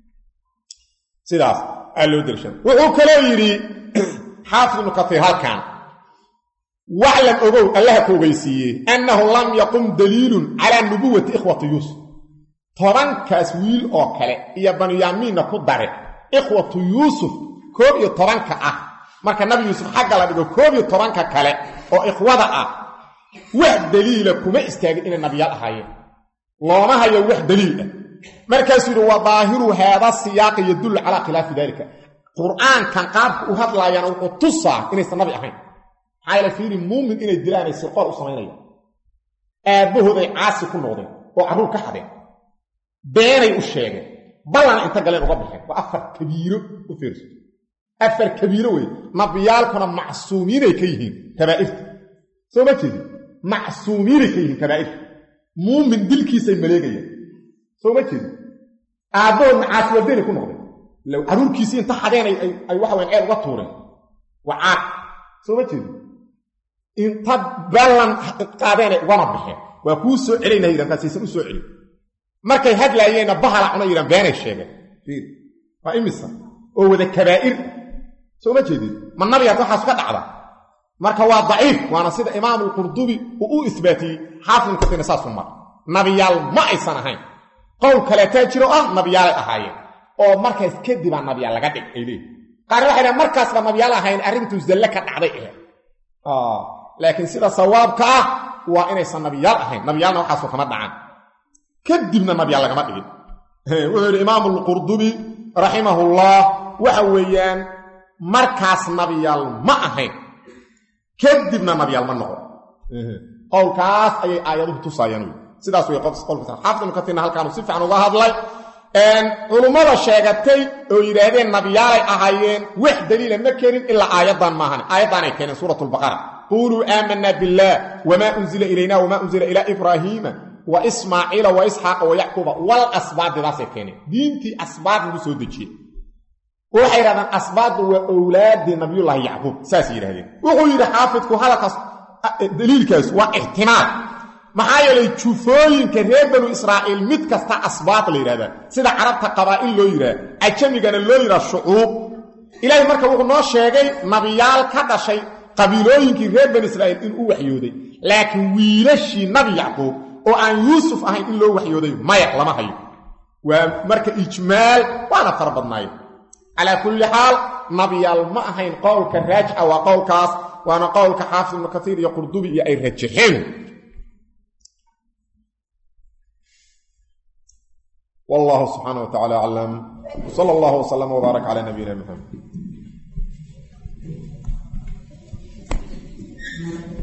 [SPEAKER 1] wuxuu kaloo yidhi xaafid ibnu katiir halkan waclam ogow allaha ku ogeysiiyey annahu lam yaqum daliilun calaa nubuwati ikhwati yuusuf tobankaas wiil oo kale iyo banyaamiinna ku dare ikhwatu yuusuf 11 ah marka nabi yuusuf xagga la dhigo 11 kale oo ikhwada ah wax daliila kuma istaagin inay nabiyaal ahaayeen looma hayo wax daliil ah markaasuu yidhi wa daahiru haada siyaaqi yadullu calaa khilaafi daalika qur'aankan qaabka u hadlaayana wuxuu tusaa inaysan nabi ahayn maxaa yeele fiiri muumin inay dilaanay sirqool u samaynayaan aabbahooday caasi ku noqdeen oo carruur ka xadeen beenay u sheegeen ballana inta galeen uga baxeen waa 4 kabiiro u fiirso 4 kabiiro wey nabiyaalkuna macsuumiinay ka yihiin kabaa'irta soo ma jeedin macsuumiinay ka yihiin kabaa'irta muumin dilkiisay maleegayaan soo ma jeedin aabbahoodna caasi waa beenay ku noqdeen low carruurkiisii inta xadeen ay waxa weyn ceel uga tuureen waa caaq soo ma jeedin inta ballan qaadeen ugana baxeen waa kuu soo celinaa yidhan kaasaysan u soo celin markay hadlaayeenna bahala cuna yidhan beenay sheegeen fiir waa imisa oo wada kabaa'ir soo ma jeedin ma nabigaas waxaas ka dhacda marka waa daciif waana sida imaamu alqurdubi uu u isbaatiyey xaafid katina saas umar nabiyaal ma aysan ahayn qowl kaleetaa jiro ah nabiyaalay ahaayeen oo markaas kadibaa nabiyaal laga dhig ay leeyihin qaarna waxay dhahan markaasba nabiyaal ahayn arrintuu zalle ka dhacday laakiin sida sawaabka ah waa inaysan nabiyaal ahayn nabiyaalna waxaasoo kama dhacaan kadibna nabiyaal lagama dhigin wuxuu yidhi imaamu alqurdubi raximahullah waxa weeyaan markaas nabiyaal ma ahayn kadibna nabiyaal ma noqon qowlkaas ayay aayaduhu tusaayaan sidaas way qowlkaas xaafid ibnu katiirna halkaanu si fiican uga hadlay culummada sheegatay oo yidhaahdeen nabiyaalay ahaayeen wax daliila ma keenin ilaa aayaddan maahan aayaddaanay keeneen suuratu lbaqara quuluu aamanaa billaah wamaa unzila ilayna wamaa unzila ilaa ibraahiima wa ismaaciila wa isxaaqa wa yacquuba wal asbaadidaasay keeneen diintii asbaad lagu soo dejiyey waxay yidhahdeen asbaaddu waa owlaaddii nabiyullaahi yacquub saasay yidhahdeen wuxuu yidhi xaafidku hadalkaas daliilkaas waa ixtimaal maxaa yeelay jufooyinka reer banu israa'iil mid kasta asbaad la yidhahdaa sida carabta qabaa'il loo yidhaha cajamigana loo yidhaha shucuub ilaahay marka wuxuu noo sheegay nabiyaal ka dhashay qabiilooyinkii reer banu israa'iil inuu waxyooday laakiin wiilashii nabi yacquub oo aan yuusuf ahayn in loo waxyooday maya lama hayo waa marka ijmaal waana farbadnaay ala kulli xaal nabiyaal ma ahayn qowlka raajixa waa qowlkaas waana qowlka xaafid ibn kathiir iyo qurdubi iyo ay rajixeen والله سبحانه وتعالى أعلم صلى الله وسلم وبارك على نبينا محمد